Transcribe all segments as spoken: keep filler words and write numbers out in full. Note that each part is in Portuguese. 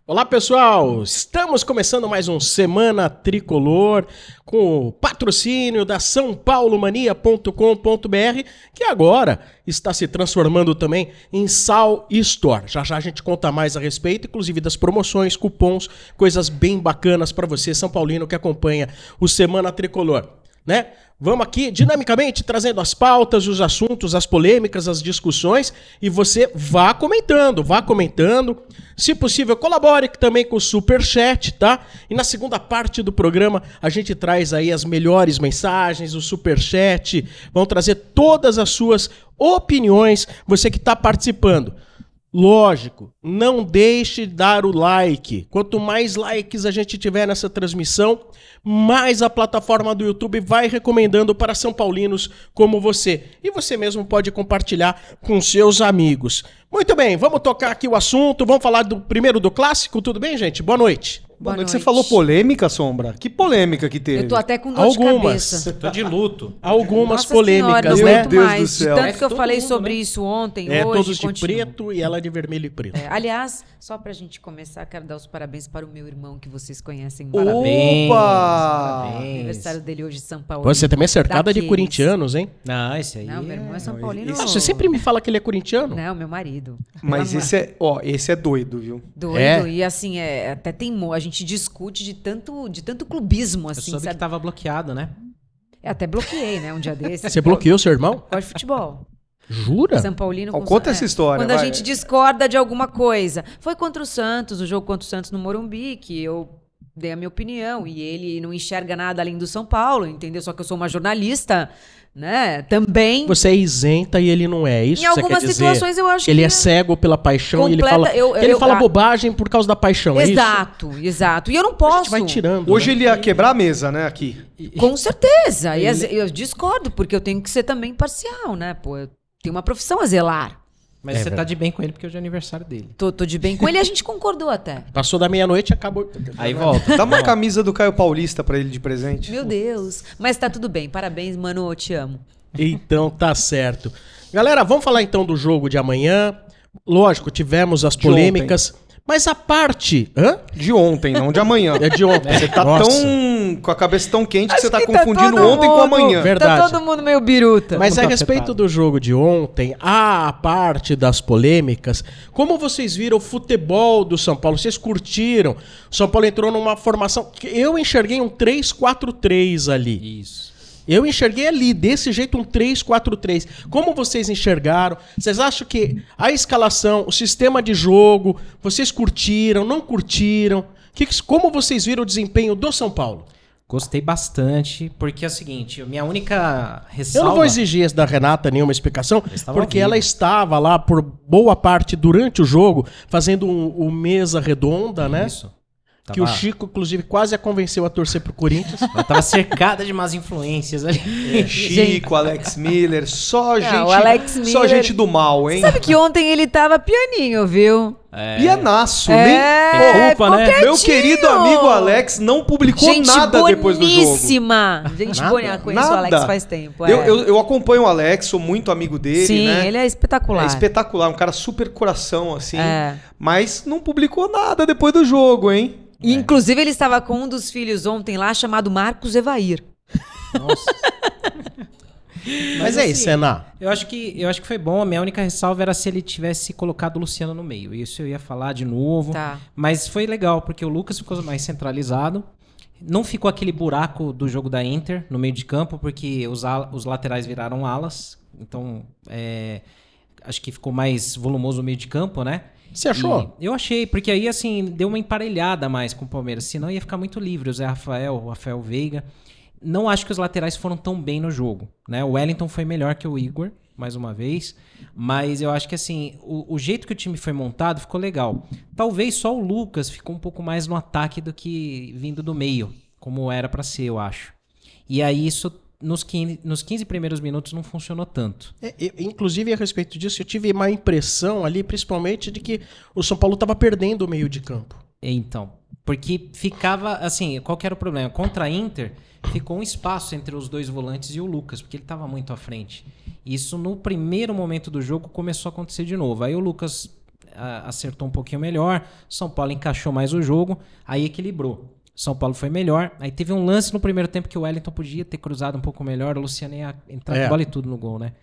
Olá pessoal, estamos começando mais um Semana Tricolor com o patrocínio da são paulo mania ponto com ponto br, que agora está se transformando também em Sal Store. Já já a gente conta mais a respeito, inclusive das promoções, cupons, coisas bem bacanas para você, São Paulino, que acompanha o Semana Tricolor, né? Vamos aqui dinamicamente trazendo as pautas, os assuntos, as polêmicas, as discussões, e você vá comentando, vá comentando. Se possível, colabore também com o Superchat, tá? E na segunda parte do programa a gente traz aí as melhores mensagens, o Superchat, vamos trazer todas as suas opiniões, você que está participando. Lógico, não deixe de dar o like. Quanto mais likes a gente tiver nessa transmissão, mais a plataforma do YouTube vai recomendando para São Paulinos como você. E você mesmo pode compartilhar com seus amigos. Muito bem, vamos tocar aqui o assunto. Vamos falar do primeiro do clássico. Tudo bem, gente? Boa noite. Boa noite. Você falou polêmica, Sombra? Que polêmica que teve? Eu tô até com dor Algumas. de cabeça. Tô de luto. Algumas Nossa polêmicas, senhora, né? muito Deus do mais. céu. De tanto É que eu todo falei mundo, sobre né? isso ontem, É, hoje, todos de continua. preto e ela de vermelho e preto. É, aliás, só pra gente começar, quero dar os parabéns para o meu irmão, que vocês conhecem. Parabéns. Opa! Parabéns. Aniversário dele hoje em São Paulo. Você também é cercada de Daqueles. corintianos, hein? Não, esse aí. Não, meu irmão é São Não, Paulino. esse- Ah, você sempre me fala que ele é corintiano? Não, meu marido. Mas Pelo esse é, ó, esse é doido, viu? Doido. É? E assim, é, até teimou. A gente discute de tanto, de tanto clubismo, Eu assim, soube sabe? que tava bloqueado, né? Eu até bloqueei, né, um dia desses. Você bloqueou seu irmão? Gosto de futebol. Jura? São Paulino Ó, com conta Sa- essa história, Quando a vai. gente discorda de alguma coisa. Foi contra o Santos, o jogo contra o Santos no Morumbi, que eu dei a minha opinião. E ele não enxerga nada além do São Paulo, entendeu? Só que eu sou uma jornalista, né? Também. Você é isenta e ele não é. Isso Em que você algumas quer dizer? situações eu acho Ele que é cego pela paixão e ele completa- fala, eu- ele eu- fala a- bobagem por causa da paixão, é isso? Exato, exato. E eu não A posso. gente vai tirando. Hoje né? ele ia quebrar a mesa, né, aqui. Com certeza. E as- eu discordo, porque eu tenho que ser também imparcial, né? Pô, eu tenho uma profissão a zelar. Mas É você verdade. tá de bem com ele porque hoje é aniversário dele. Tô, tô de bem com ele e a gente concordou até. Passou da meia-noite e acabou. Aí volta. Dá uma camisa do Caio Paulista pra ele de presente. Meu Deus. Mas tá tudo bem. Parabéns, mano. Eu te amo. Então tá certo. Galera, vamos falar então do jogo de amanhã. Lógico, tivemos as De polêmicas, mas a parte... Hã? De ontem, não de amanhã. É de ontem. Você tá Nossa. tão com a cabeça tão quente que Acho você tá que tá confundindo todo ontem com mundo- amanhã. Verdade. Tá todo mundo meio biruta. Mas a Muito respeito afetado. do jogo de ontem, a parte das polêmicas, como vocês viram o futebol do São Paulo? Vocês curtiram? O São Paulo entrou numa formação que eu enxerguei um três quatro três ali. Isso. Eu enxerguei ali, desse jeito, um três quatro três. Como vocês enxergaram? Vocês acham que a escalação, o sistema de jogo, vocês curtiram, não curtiram? Que, como vocês viram o desempenho do São Paulo? Gostei bastante, porque é o seguinte, minha única ressalva... Eu não vou exigir da Renata nenhuma explicação, estava porque ao vivo. ela estava lá por boa parte durante o jogo, fazendo um, um mesa redonda, né? Isso. Que Tava- o Chico, inclusive, quase a convenceu a torcer pro Corinthians. Ela tava cercada de más influências ali. Chico, Alex Miller, só gente, o Alex só Miller- gente do mal, hein? Sabe que ontem ele tava pianinho, viu? Pianaço, É, nem... Tem culpa, né? ficou Meu quietinho. querido amigo Alex não publicou Gente nada depois do jogo. boníssima. Gente Nada? boníssima. Conheço o Alex Nada. faz tempo. é. Eu, eu, eu acompanho o Alex, sou muito amigo dele, Sim, né? ele é espetacular. É espetacular, um cara super coração, assim. É. Mas não publicou nada depois do jogo, hein? E, inclusive, ele estava com um dos filhos ontem lá, chamado Marcos Evair. Nossa. Mas é isso, Sená. Eu acho que eu acho que foi bom. A minha única ressalva era se ele tivesse colocado o Luciano no meio. Isso eu ia falar de novo. Tá. Mas foi legal, porque o Lucas ficou mais centralizado. Não ficou aquele buraco do jogo da Inter no meio de campo, porque os, ala- os laterais viraram alas. Então, é, acho que ficou mais volumoso o meio de campo, né? Você achou? E eu achei, porque aí, assim, deu uma emparelhada mais com o Palmeiras. Senão ia ficar muito livre o Zé Rafael, o Rafael Veiga. Não acho que os laterais foram tão bem no jogo, né? O Wellington foi melhor que o Igor, mais uma vez. Mas eu acho que, assim, o, o jeito que o time foi montado ficou legal. Talvez só o Lucas ficou um pouco mais no ataque do que vindo do meio, como era pra ser, eu acho. E aí isso... Nos quinze, nos quinze primeiros minutos não funcionou tanto. É, eu- inclusive, a respeito disso, eu tive uma impressão ali, principalmente, de que o São Paulo estava perdendo o meio de campo. Então, porque ficava, assim, qual que era o problema? Contra a Inter, ficou um espaço entre os dois volantes e o Lucas, porque ele estava muito à frente. Isso, no primeiro momento do jogo, começou a acontecer de novo. Aí o Lucas a, acertou um pouquinho melhor, São Paulo encaixou mais o jogo, aí equilibrou. São Paulo foi melhor. Aí teve um lance no primeiro tempo que o Wellington podia ter cruzado um pouco melhor, o Luciano ia entrar É. com bola e tudo no gol, né?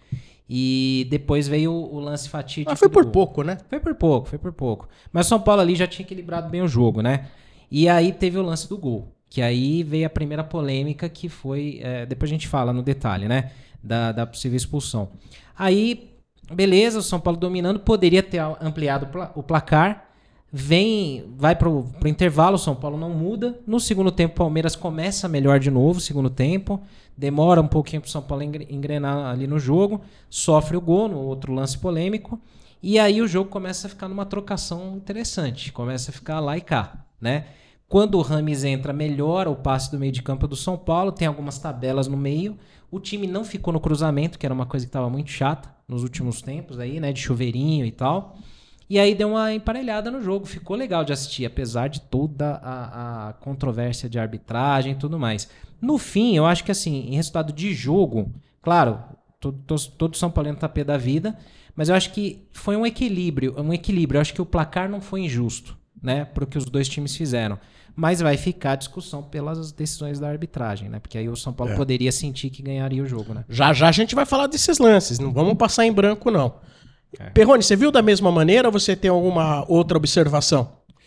E depois veio o, o lance fatídico. Mas foi do por gol. pouco, né? Foi por pouco, foi por pouco. Mas o São Paulo ali já tinha equilibrado bem o jogo, né? E aí teve o lance do gol. Que aí veio a primeira polêmica, que foi... É, depois a gente fala no detalhe, né? Da, da possível expulsão. Aí, beleza, o São Paulo dominando. Poderia ter ampliado o placar. Vem, vai pro, pro intervalo, o São Paulo não muda. No segundo tempo, o Palmeiras começa melhor de novo, segundo tempo. Demora um pouquinho pro São Paulo engrenar ali no jogo. Sofre o gol no outro lance polêmico. E aí o jogo começa a ficar numa trocação interessante. Começa a ficar lá e cá, né? Quando o Rames entra, melhora o passe do meio de campo do São Paulo. Tem algumas tabelas no meio. O time não ficou no cruzamento, que era uma coisa que estava muito chata nos últimos tempos aí, né? De chuveirinho e tal. E aí deu uma emparelhada no jogo. Ficou legal de assistir, apesar de toda a, a controvérsia de arbitragem e tudo mais. No fim, eu acho que assim, em resultado de jogo, claro, todo, todo, todo São Paulino tá pé da vida, mas eu acho que foi um equilíbrio, um equilíbrio. Eu acho que o placar não foi injusto, né? Pro que os dois times fizeram. Mas vai ficar a discussão pelas decisões da arbitragem, né? Porque aí o São Paulo É. poderia sentir que ganharia o jogo, né? Já já a gente vai falar desses lances, não vamos passar em branco, não. É. Perrone, você viu da mesma maneira ou você tem alguma outra observação?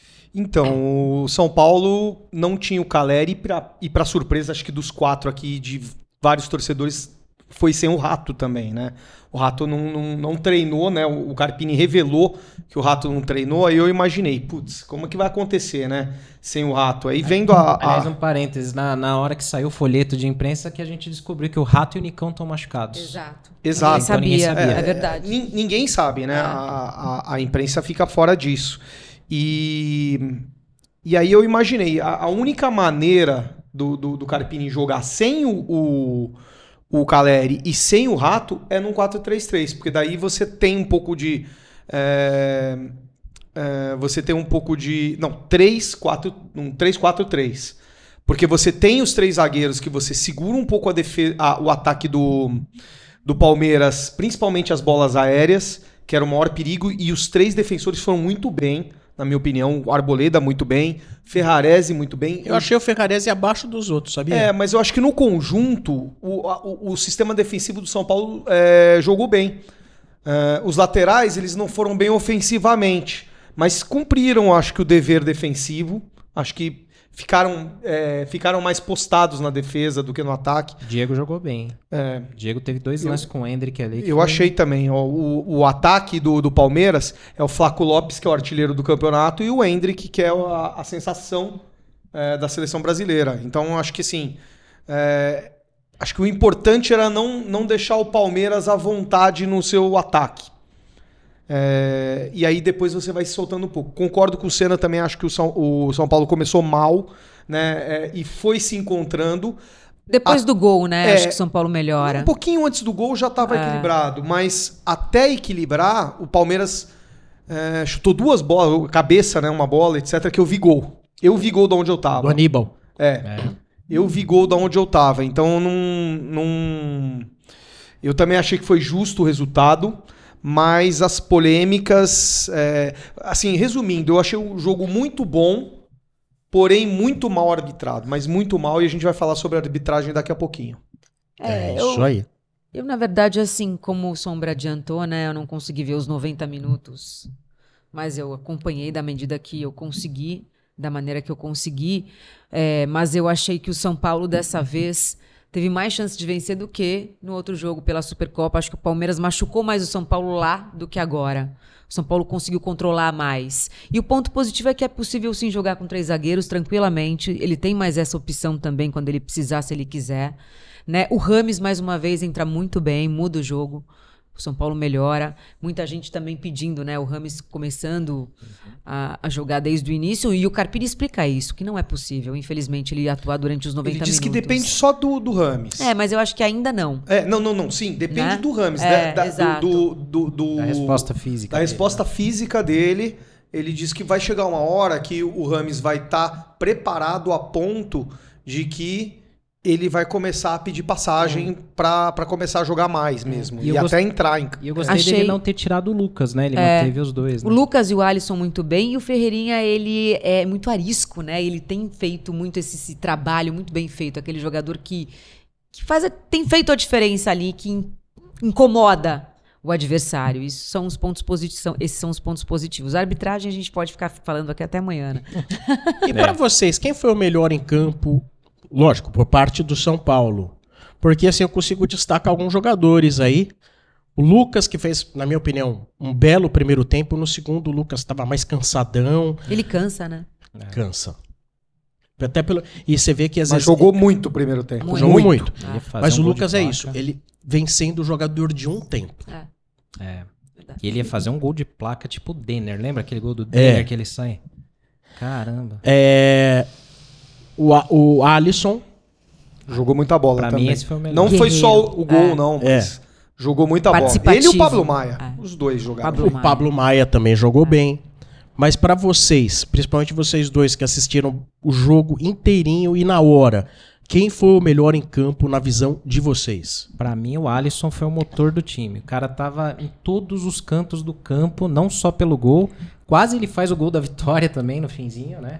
Então, o São Paulo não tinha o Caleri pra, e para surpresa, acho que dos quatro aqui, de vários torcedores, foi sem o Rato também, né? O Rato não, não, não treinou, né? O, o Carpini revelou que o Rato não treinou, aí eu imaginei, putz, como que vai acontecer, né? Sem o Rato. Aí vendo a... a... Aliás, um parênteses, na, na hora que saiu o folheto de imprensa que a gente descobriu que o Rato e o Nicão estão machucados. Exato. Exato. Ninguém sabia, Ninguém sabia. é, verdade. Nin- Ninguém sabe, né? A, a, a imprensa fica fora disso. E, e aí eu imaginei, a, a única maneira do, do, do Carpini jogar sem o, o, o Caleri e sem o Rato é num quatro três três, porque daí você tem um pouco de... é, é, você tem um pouco de... Não, três quatro, um três quatro três. Porque você tem os três zagueiros que você segura um pouco a defe- a, o ataque do... do Palmeiras, principalmente as bolas aéreas, que era o maior perigo, e os três defensores foram muito bem, na minha opinião. O Arboleda muito bem, Ferrarese muito bem. Eu achei o Ferrarese abaixo dos outros, sabia? É, mas eu acho que no conjunto, o, a- o, o sistema defensivo do São Paulo é, jogou bem. É, os laterais, eles não foram bem ofensivamente, mas cumpriram, acho que, o dever defensivo. Acho que ficaram, é, ficaram mais postados na defesa do que no ataque. Diego jogou bem. É, Diego teve dois Eu- lances com o Hendrick ali. que Eu foi- achei também. Ó, o, o ataque do, do Palmeiras é o Flaco Lopes, que é o artilheiro do campeonato, e o Hendrick, que é a, a sensação é, da seleção brasileira. Então, acho que assim. é, acho que o importante era não, não deixar o Palmeiras à vontade no seu ataque. É, e aí depois você vai se soltando um pouco. Concordo com o Senna também, acho que o São, o São Paulo começou mal, né? é, e foi se encontrando. Depois A- do gol, né? é, Acho que o São Paulo melhora. Um pouquinho antes do gol já estava É. equilibrado, mas até equilibrar, o Palmeiras é, chutou duas bolas, cabeça, né, uma bola, etcétera, que eu vi gol. Eu vi gol de onde eu Do tava. Aníbal. É, É. eu vi gol de onde eu tava. Então, não, não... eu também achei que foi justo o resultado, mas as polêmicas... é, Assim, resumindo, eu achei o jogo muito bom, porém muito mal arbitrado, mas muito mal, e a gente vai falar sobre a arbitragem daqui a pouquinho. É, eu- isso aí. Eu, na verdade, assim, como o Sombra adiantou, né? Eu não consegui ver os noventa minutos, mas eu acompanhei da medida que eu consegui, da maneira que eu consegui. É, mas eu achei que o São Paulo, dessa vez, teve mais chance de vencer do que no outro jogo pela Supercopa. Acho que o Palmeiras machucou mais o São Paulo lá do que agora. O São Paulo conseguiu controlar mais. E o ponto positivo é que é possível sim jogar com três zagueiros tranquilamente. Ele tem mais essa opção também quando ele precisar, se ele quiser. Né? O Rames, mais uma vez, entra muito bem, muda o jogo. O São Paulo melhora. Muita gente também pedindo, né? O Rames começando a, a jogar desde o início. E o Carpini explica isso, que não é possível, infelizmente, ele atuar durante os noventa Ele diz minutos. que depende só do, do Rames. É, mas eu acho que ainda não. É, não, não, não, sim, depende Né? do Rames, É, da, da- exato. do, do, do- Da resposta física da dele, resposta né? física dele. Ele diz que vai chegar uma hora que o Rames vai estar preparado a ponto de que ele vai começar a pedir passagem é. pra, pra começar a jogar mais mesmo. E, e eu até gost... entrar em... E eu gostei Achei... dele não ter tirado o Lucas, né? Ele é. manteve os dois. Né? O Lucas e o Alisson muito bem, e o Ferreirinha, ele é muito arisco, né? Ele tem feito muito esse, esse trabalho muito bem feito, aquele jogador que, que faz a, tem feito a diferença ali, que in, incomoda o adversário. Isso são os pontos positivos, esses são os pontos positivos. A arbitragem a gente pode ficar falando aqui até amanhã, né? E para vocês, quem foi o melhor em campo? Lógico, por parte do São Paulo. Porque assim eu consigo destacar alguns jogadores aí. O Lucas, que fez, na minha opinião, um belo primeiro tempo. No segundo, o Lucas estava mais cansadão. Ele cansa, né? Cansa. Até pelo... E você vê que às Mas vezes... jogou muito o primeiro tempo. Muito. Jogou muito. Ah. Mas um o gol Lucas de é placa. isso. Ele vem sendo o jogador de um tempo. É. É. E ele ia fazer um gol de placa tipo o Denner. Lembra aquele gol do Denner É. que ele sai? Caramba. É... O, A- o Alisson... Jogou muita bola Pra também. mim, esse foi o melhor. Não foi só Guerreiro. o gol, É. não, mas jogou muita bola. Participativo. Ele e o Pablo Maia. É. Os dois jogaram. Pablo O Maia. Pablo Maia também jogou bem. Mas pra vocês, principalmente vocês dois que assistiram o jogo inteirinho e na hora, quem foi o melhor em campo na visão de vocês? Pra mim, o Alisson foi o motor do time. O cara tava em todos os cantos do campo, não só pelo gol. Quase ele faz o gol da vitória também no finzinho, né?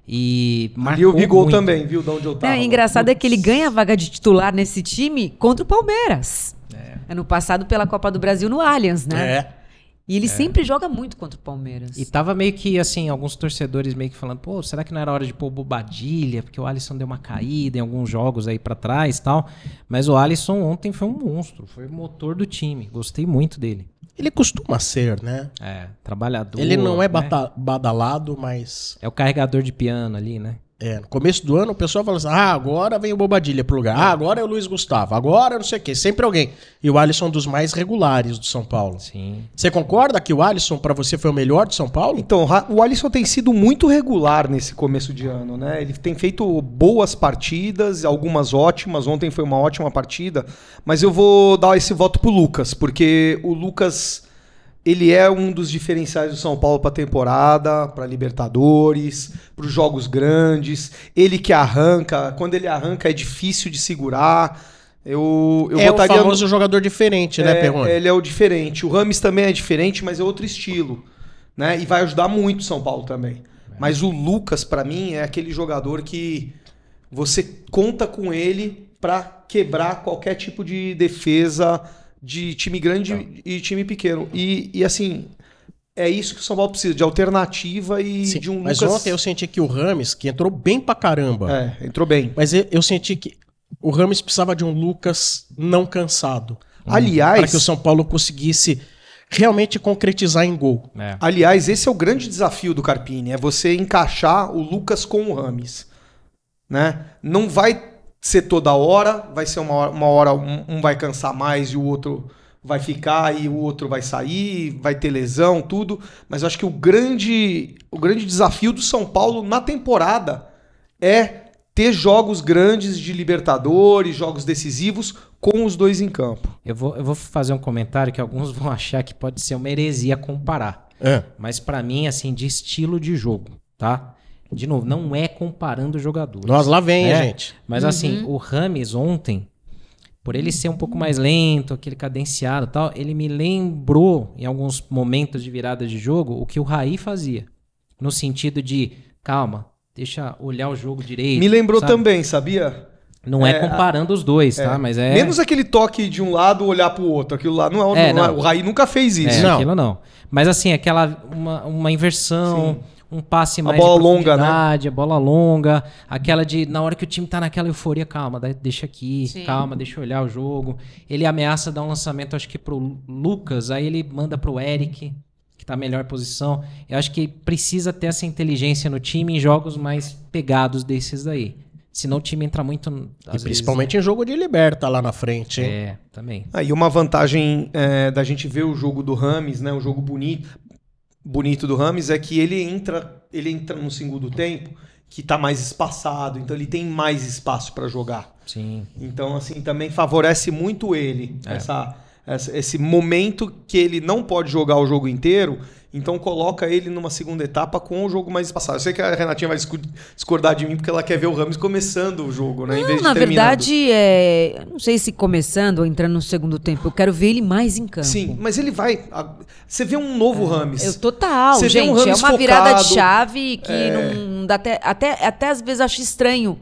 E Ali eu vi gol muito. também, viu? De onde eu tava. Não, o engraçado é que ele ganha a vaga de titular nesse time contra o Palmeiras. É. Ano passado pela Copa do Brasil no Allianz, né? É. E ele sempre joga muito contra o Palmeiras. E tava meio que, assim, alguns torcedores meio que falando, pô, será que não era hora de pôr o Bobadilha? Porque o Alisson deu uma caída em alguns jogos aí pra trás e tal. Mas o Alisson ontem foi um monstro, foi o motor do time. Gostei muito dele. Ele costuma ser, né? É, trabalhador. Ele não é né? bata- badalado, mas... É o carregador de piano ali, né? É, no começo do ano o pessoal fala assim, ah, agora vem o Bobadilha pro lugar, ah, agora é o Luiz Gustavo, agora não sei o quê, sempre alguém. E o Alisson é um dos mais regulares do São Paulo. Sim. Você concorda que o Alisson pra você foi o melhor de São Paulo? Então, Ra- o Alisson tem sido muito regular nesse começo de ano, né? Ele tem feito boas partidas, algumas ótimas. Ontem foi uma ótima partida, mas eu vou dar esse voto pro Lucas, porque o Lucas, ele é um dos diferenciais do São Paulo para temporada, para Libertadores, para os jogos grandes. Ele que arranca, quando ele arranca é difícil de segurar. Eu, eu é o botaria famoso jogador diferente, né, é, Perrone? ele é o diferente. O Rames também é diferente, mas é outro estilo, né? E vai ajudar muito o São Paulo também. É. Mas o Lucas, pra mim, é aquele jogador que você conta com ele pra quebrar qualquer tipo de defesa de time grande Não. e time pequeno. E, e assim, é isso que o São Paulo precisa, de alternativa e Sim, de um mas Lucas... ontem eu senti que o Rames, que entrou bem pra caramba, É, entrou bem. mas eu, eu senti que o Rames precisava de um Lucas não cansado. Aliás... Para que o São Paulo conseguisse realmente concretizar em gol. É. Aliás, esse é o grande desafio do Carpini, é você encaixar o Lucas com o Rames, né? Não vai ser toda hora, vai ser uma hora, uma hora um, um vai cansar mais e o outro vai ficar e o outro vai sair, vai ter lesão, tudo, mas eu acho que o grande, o grande desafio do São Paulo na temporada é ter jogos grandes de Libertadores, jogos decisivos com os dois em campo. Eu vou, eu vou fazer um comentário que alguns vão achar que pode ser uma heresia comparar. É. Mas pra mim, assim, de estilo de jogo, tá? De novo, não é comparando jogadores. Nós lá vem, né? gente. Mas Uhum. assim, o Rames ontem, por ele ser um pouco mais lento, aquele cadenciado e tal, ele me lembrou, em alguns momentos de virada de jogo, o que o Raí fazia. No sentido de, calma, deixa olhar o jogo direito. Me lembrou sabe? também, sabia? Não é, É, comparando os dois, tá? Mas é... Menos aquele toque de um lado olhar pro outro. Aquilo lá não é, É, não é- não. o Raí nunca fez isso. É, Não. aquilo não. Mas assim, aquela uma, uma inversão, um passe mais bola de longa, né? profundidade, a bola longa, aquela de na hora que o time tá naquela euforia, calma, dá- deixa aqui, Sim. calma, deixa eu olhar o jogo. Ele ameaça dar um lançamento, acho que pro Lucas, aí ele manda pro Eric, que tá melhor posição. Eu acho que precisa ter essa inteligência no time em jogos mais pegados desses daí. Senão o time entra muito... E principalmente em jogo de liberta lá na frente, hein? É, também. Aí uma vantagem é, da gente ver o jogo do Rames, né, um jogo bonito, bonito do Rames, é que ele entra, ele entra no segundo tempo que tá mais espaçado, então ele tem mais espaço para jogar. Sim. Então assim também favorece muito ele É. essa, essa- esse momento que ele não pode jogar o jogo inteiro, Então coloca ele numa segunda etapa com o jogo mais espaçado. Eu sei que a Renatinha vai discordar de mim porque ela quer ver o Rames começando o jogo, né? Não, em vez de na terminando. verdade, é... não sei se começando ou entrando no segundo tempo. Eu quero ver ele mais em campo. Sim, mas ele vai... Você vê um novo Rames. Eu, total, Você vê um gente. É Rames uma virada focado, de chave que é... não dá até, até... Até às vezes eu acho estranho.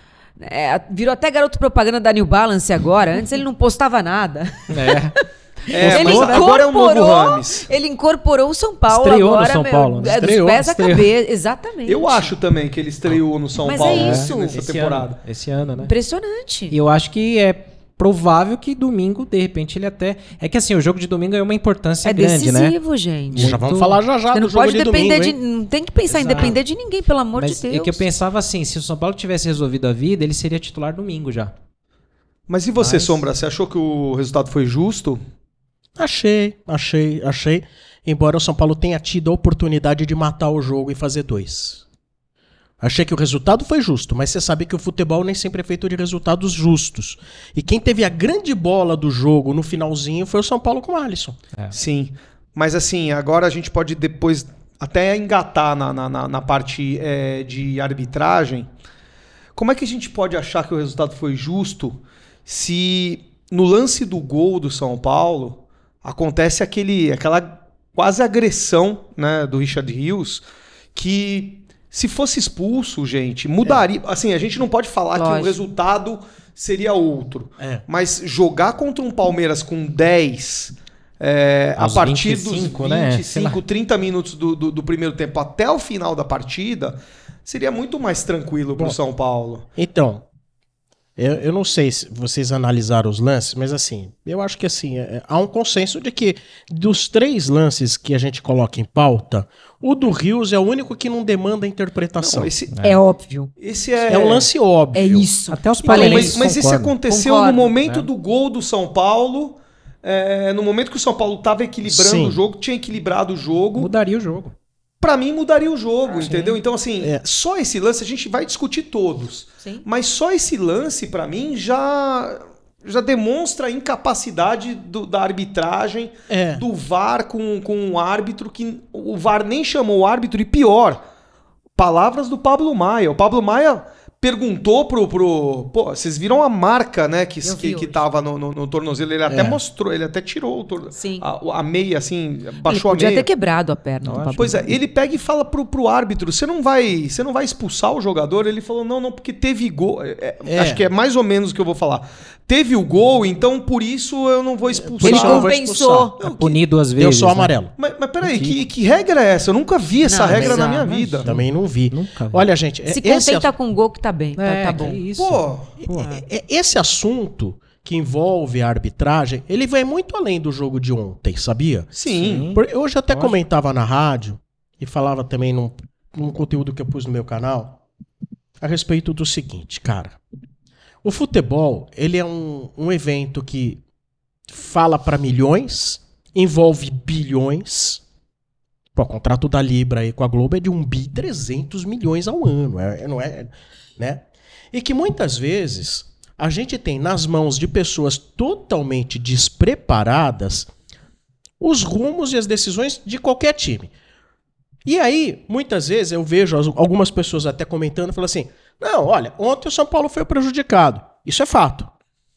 É, virou até garoto propaganda da New Balance agora. Antes ele não postava nada. É. É, ele mas agora é o novo Rames. Ele incorporou o São Paulo Estreou agora, no São meu, Paulo, né? é dos Estreou, pés à estreou. cabeça. Exatamente. Eu acho também que ele estreou no São Mas Paulo é né, isso. nessa Esse temporada. ano, esse ano, né? Impressionante. E eu acho que é provável que domingo, de repente, ele até... É que assim, o jogo de domingo é uma importância É grande, né? decisivo, gente. Já vamos falar já já Você do não jogo pode de depender domingo, de. hein? Não tem que pensar Exato. em depender de ninguém, pelo amor Mas de Deus. é que eu pensava assim, se o São Paulo tivesse resolvido a vida, ele seria titular domingo já. Mas e você, Mas- Sombra? Você achou que o resultado foi justo? Achei, achei, achei. Embora o São Paulo tenha tido a oportunidade de matar o jogo e fazer dois. Achei que o resultado foi justo, mas você sabe que o futebol nem sempre é feito de resultados justos. E quem teve a grande bola do jogo no finalzinho foi o São Paulo com o Alisson. Sim. Mas assim, agora a gente pode depois até engatar na, na, na- na parte é, de arbitragem. Como é que a gente pode achar que o resultado foi justo se no lance do gol do São Paulo acontece aquele, aquela quase agressão, né, do Richard Rios, que se fosse expulso, gente, mudaria. Assim, a gente não pode falar que o Lógico. resultado seria outro. É. Mas jogar contra um Palmeiras com dez, é, a Aos partir vinte e cinco, dos né? vinte e Sei lá. cinco, trinta minutos do, do, do primeiro tempo até o final da partida, seria muito mais tranquilo pro Bom, São Paulo. Então, eu, eu não sei se vocês analisaram os lances, mas assim, eu acho que assim, é- há um consenso de que dos três lances que a gente coloca em pauta, o do Rios é o único que não demanda interpretação. Não, esse, É óbvio. esse é... É um lance óbvio. É isso. Até os Então, palmeirenses mas, mas esse concordam. aconteceu Concordo. no momento É. do gol do São Paulo, é, no momento que o São Paulo estava equilibrando Sim. o jogo, tinha equilibrado o jogo. Mudaria o jogo. Pra mim mudaria o jogo, entendeu? Então assim, É. só esse lance a gente vai discutir todos. Sim. Mas só esse lance pra mim já já demonstra a incapacidade do- da arbitragem, É. do V A R com, com o árbitro que o V A R nem chamou o árbitro e pior, palavras do Pablo Maia. O Pablo Maia perguntou pro, pro pô, vocês viram a marca, né, que Eu vi que, que hoje. tava no, no, no tornozelo, ele até É. mostrou, ele até tirou o tor- Sim. a, a meia assim, Ele baixou a podia meia. ter quebrado a perna. do Lógico. Pablo. Pois é, ele pega e fala pro, pro árbitro, você não vai, você não vai expulsar o jogador? Ele falou, não, não, porque teve gol. É, é, É. Acho que é mais ou menos o que eu vou falar. Teve o gol, então por isso eu não vou expulsar. Ele Isso eu vou compensou. expulsar. Não, Punir duas vezes. Deu só né? amarelo. Mas, mas peraí, que, que regra é essa? Eu nunca vi essa Não, regra na bizarro, minha vida. Também não vi. Nunca vi. Olha, gente, é- Se esse, contenta com o gol que tá bem. Tá, É, tá que bom. isso. Pô, é- é- esse assunto que envolve a arbitragem, ele vai muito além do jogo de ontem, sabia? sim. Por- Eu hoje até Lógico. comentava na rádio e falava também num, num conteúdo que eu pus no meu canal a respeito do seguinte, cara. O futebol, ele é um, um evento que fala para milhões, envolve bilhões. Pô, o contrato da Libra aí com a Globo é de um bi trezentos milhões ao ano, é, não é, né? E que muitas vezes a gente tem nas mãos de pessoas totalmente despreparadas os rumos e as decisões de qualquer time. E aí, muitas vezes, eu vejo as- algumas pessoas até comentando, falando assim, não, olha, ontem o São Paulo foi prejudicado. Isso é fato.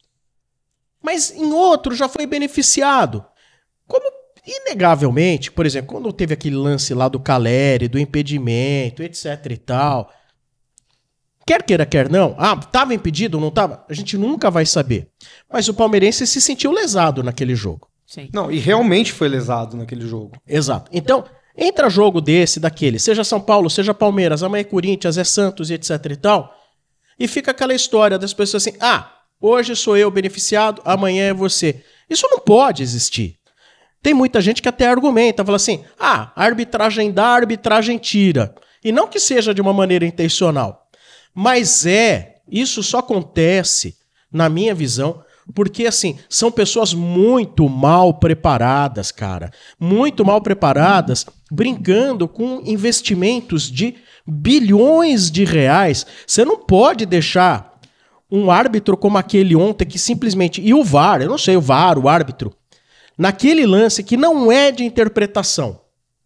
Mas em outro já foi beneficiado. Como, inegavelmente, por exemplo, quando teve aquele lance lá do Caleri, do impedimento, etc e tal, quer queira, quer não, ah, estava impedido ou não estava? A gente nunca vai saber. Mas o palmeirense se sentiu lesado naquele jogo. Sim. Não, e realmente foi lesado naquele jogo. Exato. Então, entra jogo desse, daquele, seja São Paulo, seja Palmeiras, amanhã é Corinthians, é Santos e etc e tal, e fica aquela história das pessoas assim, ah, hoje sou eu beneficiado, amanhã é você. Isso não pode existir. Tem muita gente que até argumenta, fala assim, ah, a arbitragem dá, a arbitragem tira. E não que seja de uma maneira intencional, mas é, isso só acontece, na minha visão, porque, assim, são pessoas muito mal preparadas, cara. Muito mal preparadas, brincando com investimentos de bilhões de reais. Você não pode deixar um árbitro como aquele ontem que simplesmente... E o V A R, eu não sei, o V A R, o árbitro, naquele lance que não é de interpretação.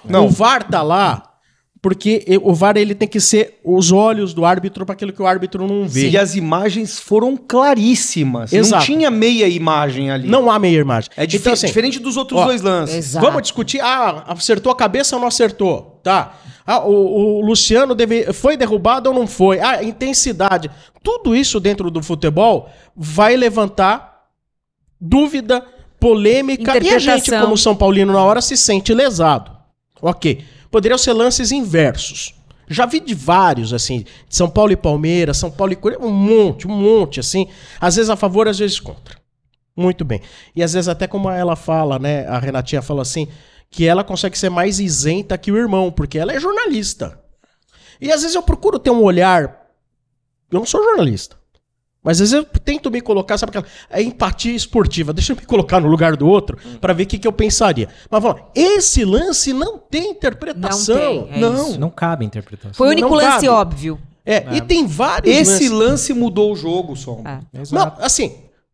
Não. O V A R tá lá porque o V A R ele tem que ser os olhos do árbitro para aquilo que o árbitro não vê. E as imagens foram claríssimas. Exato. Não tinha meia imagem ali. Não há meia imagem. É dif Então, assim, diferente dos outros ó, dois lances. Exato. vamos discutir, ah, acertou a cabeça ou não acertou? Tá. Ah, o, o Luciano deve, foi derrubado ou não foi? Ah, intensidade. Tudo isso dentro do futebol vai levantar dúvida, polêmica, e a gente, como São Paulino, na hora se sente lesado. Ok. Poderiam ser lances inversos. Já vi de vários, assim, de São Paulo e Palmeiras, São Paulo e Corinthians, um monte, um monte, assim. Às vezes a favor, às vezes contra. Muito bem. E às vezes até como ela fala, né, a Renatinha falou assim, que ela consegue ser mais isenta que o irmão, porque ela é jornalista. E às vezes eu procuro ter um olhar... Eu não sou jornalista. Mas às vezes eu tento me colocar, sabe aquela é empatia esportiva, deixa eu me colocar no lugar do outro para ver o que, que eu pensaria. Mas vamos lá, esse lance não tem interpretação. Não tem, é não. isso. Não cabe interpretação. Foi o único Não lance cabe. óbvio. É, É. e tem vários Esse lances. lance mudou o jogo, Sombra. É. Não, assim,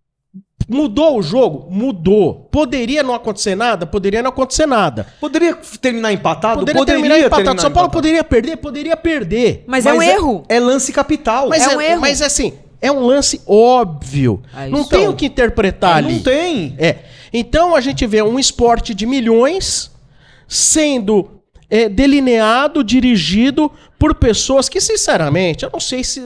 mudou o jogo? Mudou. Poderia não acontecer nada? Poderia não acontecer nada. Poderia terminar empatado? Poderia, terminar empatado. São Paulo poderia perder? Poderia perder. Mas, é um erro. É lance capital. Mas É é, um erro. Mas assim, é um lance óbvio. Ah, não isso. tem o que interpretar ali. Não tem. É. Então a gente vê um esporte de milhões sendo é, delineado, dirigido por pessoas que, sinceramente, eu não sei se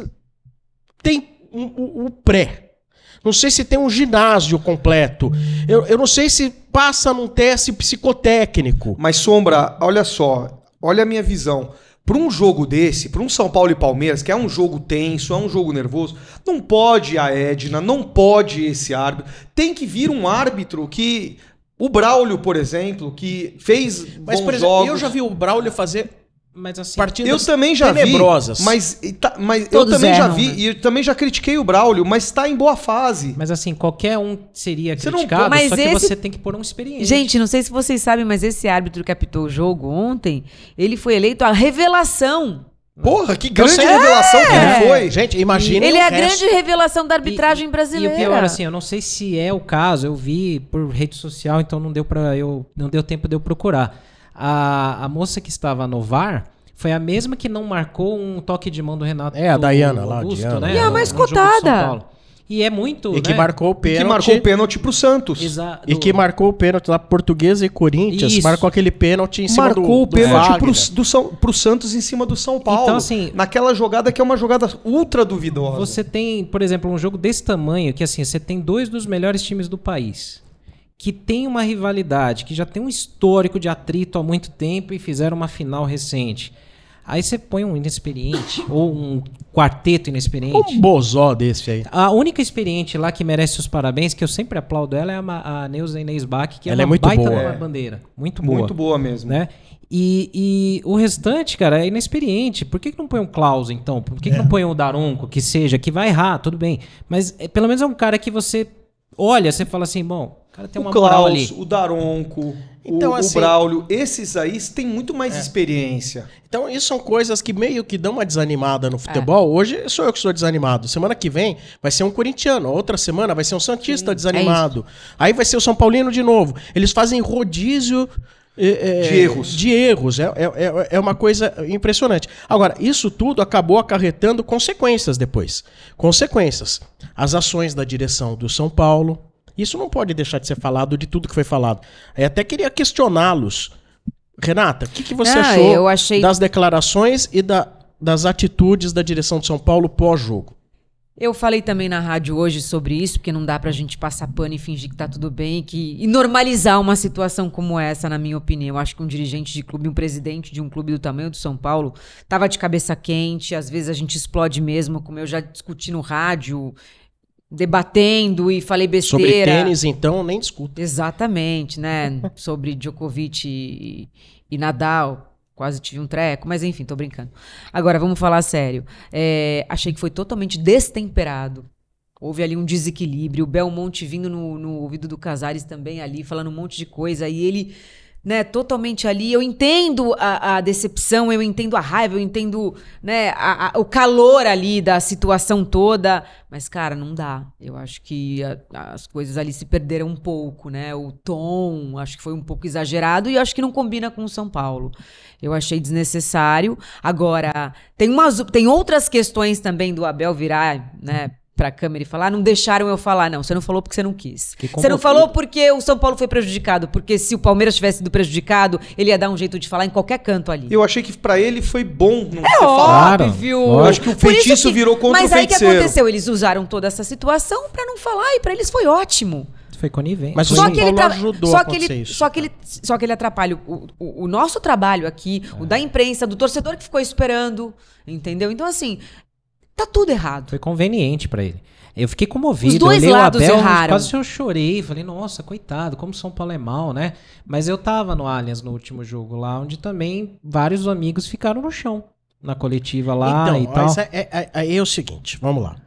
tem o um, um, um pré. Não sei se tem um ginásio completo. Eu, eu não sei se passa num teste psicotécnico. Mas, Sombra, olha só. Olha a minha visão. Para um jogo desse, para um São Paulo e Palmeiras, que é um jogo tenso, é um jogo nervoso, não pode a Edna, não pode esse árbitro. Tem que vir um árbitro que... O Braulio, por exemplo, que fez Mas, bons por exemplo, jogos. eu já vi o Braulio fazer Mas assim, partidas Eu também já tenebrosas. vi, mas, e tá- mas eu Todos também já erram, vi, né? e eu também já critiquei o Braulio, mas está em boa fase. mas assim, qualquer um seria Você não criticado, pode- só que Mas esse- você tem que pôr um experiente. Gente, não sei se vocês sabem, mas esse árbitro que apitou o jogo ontem, ele foi eleito a revelação. Porra, que grande sei. revelação que É. ele foi. Gente, imagina. Ele é a grande revelação da arbitragem E- brasileira. E o pior, assim, eu não sei se é o caso, eu vi por rede social, então não deu para eu não deu tempo de eu procurar. A, a moça que estava no V A R foi a mesma que não marcou um toque de mão do Renato. É, a Dayana lá, Augusto, Diana. né? E a no- mais no jogo do São cotada. Paulo. E é muito, E que né? marcou o pênalti. Que marcou o pênalti pro Santos. Exa- E do- que marcou o pênalti lá, Portuguesa e Corinthians. Isso. Marcou aquele pênalti em cima Marcou do, o do pênalti Wagner. pro, do São, pro Santos em cima do São Paulo. Então, assim, naquela jogada que é uma jogada ultra duvidosa. Você tem, por exemplo, um jogo desse tamanho, que assim, você tem dois dos melhores times do país, que tem uma rivalidade, que já tem um histórico de atrito há muito tempo e fizeram uma final recente. Aí você põe um inexperiente, ou um quarteto inexperiente. Um bozó desse aí. A única experiente lá que merece os parabéns, que eu sempre aplaudo ela, é a, Ma- a Neuza Inês Bach, que Ela é é uma muito baita boa. numa É. bandeira. Muito boa. Muito boa mesmo. Né? E, e o restante, cara, é inexperiente. Por que, que não põe um Klaus, então? Por que, que não põe um Daronco, que seja, que vai errar, tudo bem. Mas é, pelo menos é um cara que você olha, você fala assim, bom, o cara tem uma o moral Klaus, ali. o Daronco, Então, o, assim- o Braulio, esses aí têm muito mais experiência. Então, isso são coisas que meio que dão uma desanimada no futebol. Hoje sou eu que sou desanimado. Semana que vem vai ser um corintiano. Outra semana vai ser um santista desanimado. Aí vai ser o São Paulino de novo. Eles fazem rodízio é, é, De erros. De erros. É, é, é uma coisa impressionante. Agora, isso tudo acabou acarretando consequências depois. Consequências. As ações da direção do São Paulo. Isso não pode deixar de ser falado de tudo que foi falado. Eu até queria questioná-los. Renata, o que, que você Ah, achou eu achei- das declarações e da- das atitudes da direção de São Paulo pós-jogo? Eu falei também na rádio hoje sobre isso, porque não dá pra gente passar pano e fingir que tá tudo bem que, e normalizar uma situação como essa, na minha opinião. Eu acho que um dirigente de clube, um presidente de um clube do tamanho do São Paulo, tava de cabeça quente, às vezes a gente explode mesmo, como eu já discuti no rádio, debatendo e falei besteira. Sobre tênis, então, nem discuta. Exatamente, né? Sobre Djokovic e, e Nadal. Quase tive um treco, mas enfim, tô brincando. Agora, vamos falar sério. É, achei que foi totalmente destemperado. Houve ali um desequilíbrio. O Belmonte vindo no, no ouvido do Casares também ali, falando um monte de coisa. E ele né, totalmente ali. Eu entendo a, a decepção, eu entendo a raiva, eu entendo, né, a, a, o calor ali da situação toda. Mas, cara, não dá. Eu acho que a, as coisas ali se perderam um pouco, né? O tom, acho que foi um pouco exagerado e eu acho que não combina com o São Paulo. Eu achei desnecessário. Agora, tem, umas, tem outras questões também do Abel virar, né, pra câmera e falar, não deixaram eu falar. Não, você não falou porque você não quis. Você não falou porque o São Paulo foi prejudicado, porque se o Palmeiras tivesse sido prejudicado, ele ia dar um jeito de falar em qualquer canto ali. Eu achei que pra ele foi bom não é ter falado. óbvio. Eu acho que o feitiço que, virou contra mas o aí o que feiticeiro. aconteceu? Eles usaram toda essa situação pra não falar e pra eles foi ótimo. Foi conivente. Mas o Só São que, ele Paulo tra... ajudou só, a que ele, acontecer isso. só, que ele, só que ele atrapalha o, o, o nosso trabalho aqui, é. o da imprensa, do torcedor que ficou esperando, entendeu? Então, assim, tá tudo errado. Foi conveniente pra ele. Eu fiquei comovido. Os dois eu olhei lados o Abel, erraram. Quase eu chorei. Falei, nossa, coitado, como São Paulo é mal, né? Mas eu tava no Allianz no último jogo lá, onde também vários amigos ficaram no chão, na coletiva lá então, e tal. Mas é, é, é, é o seguinte, vamos lá.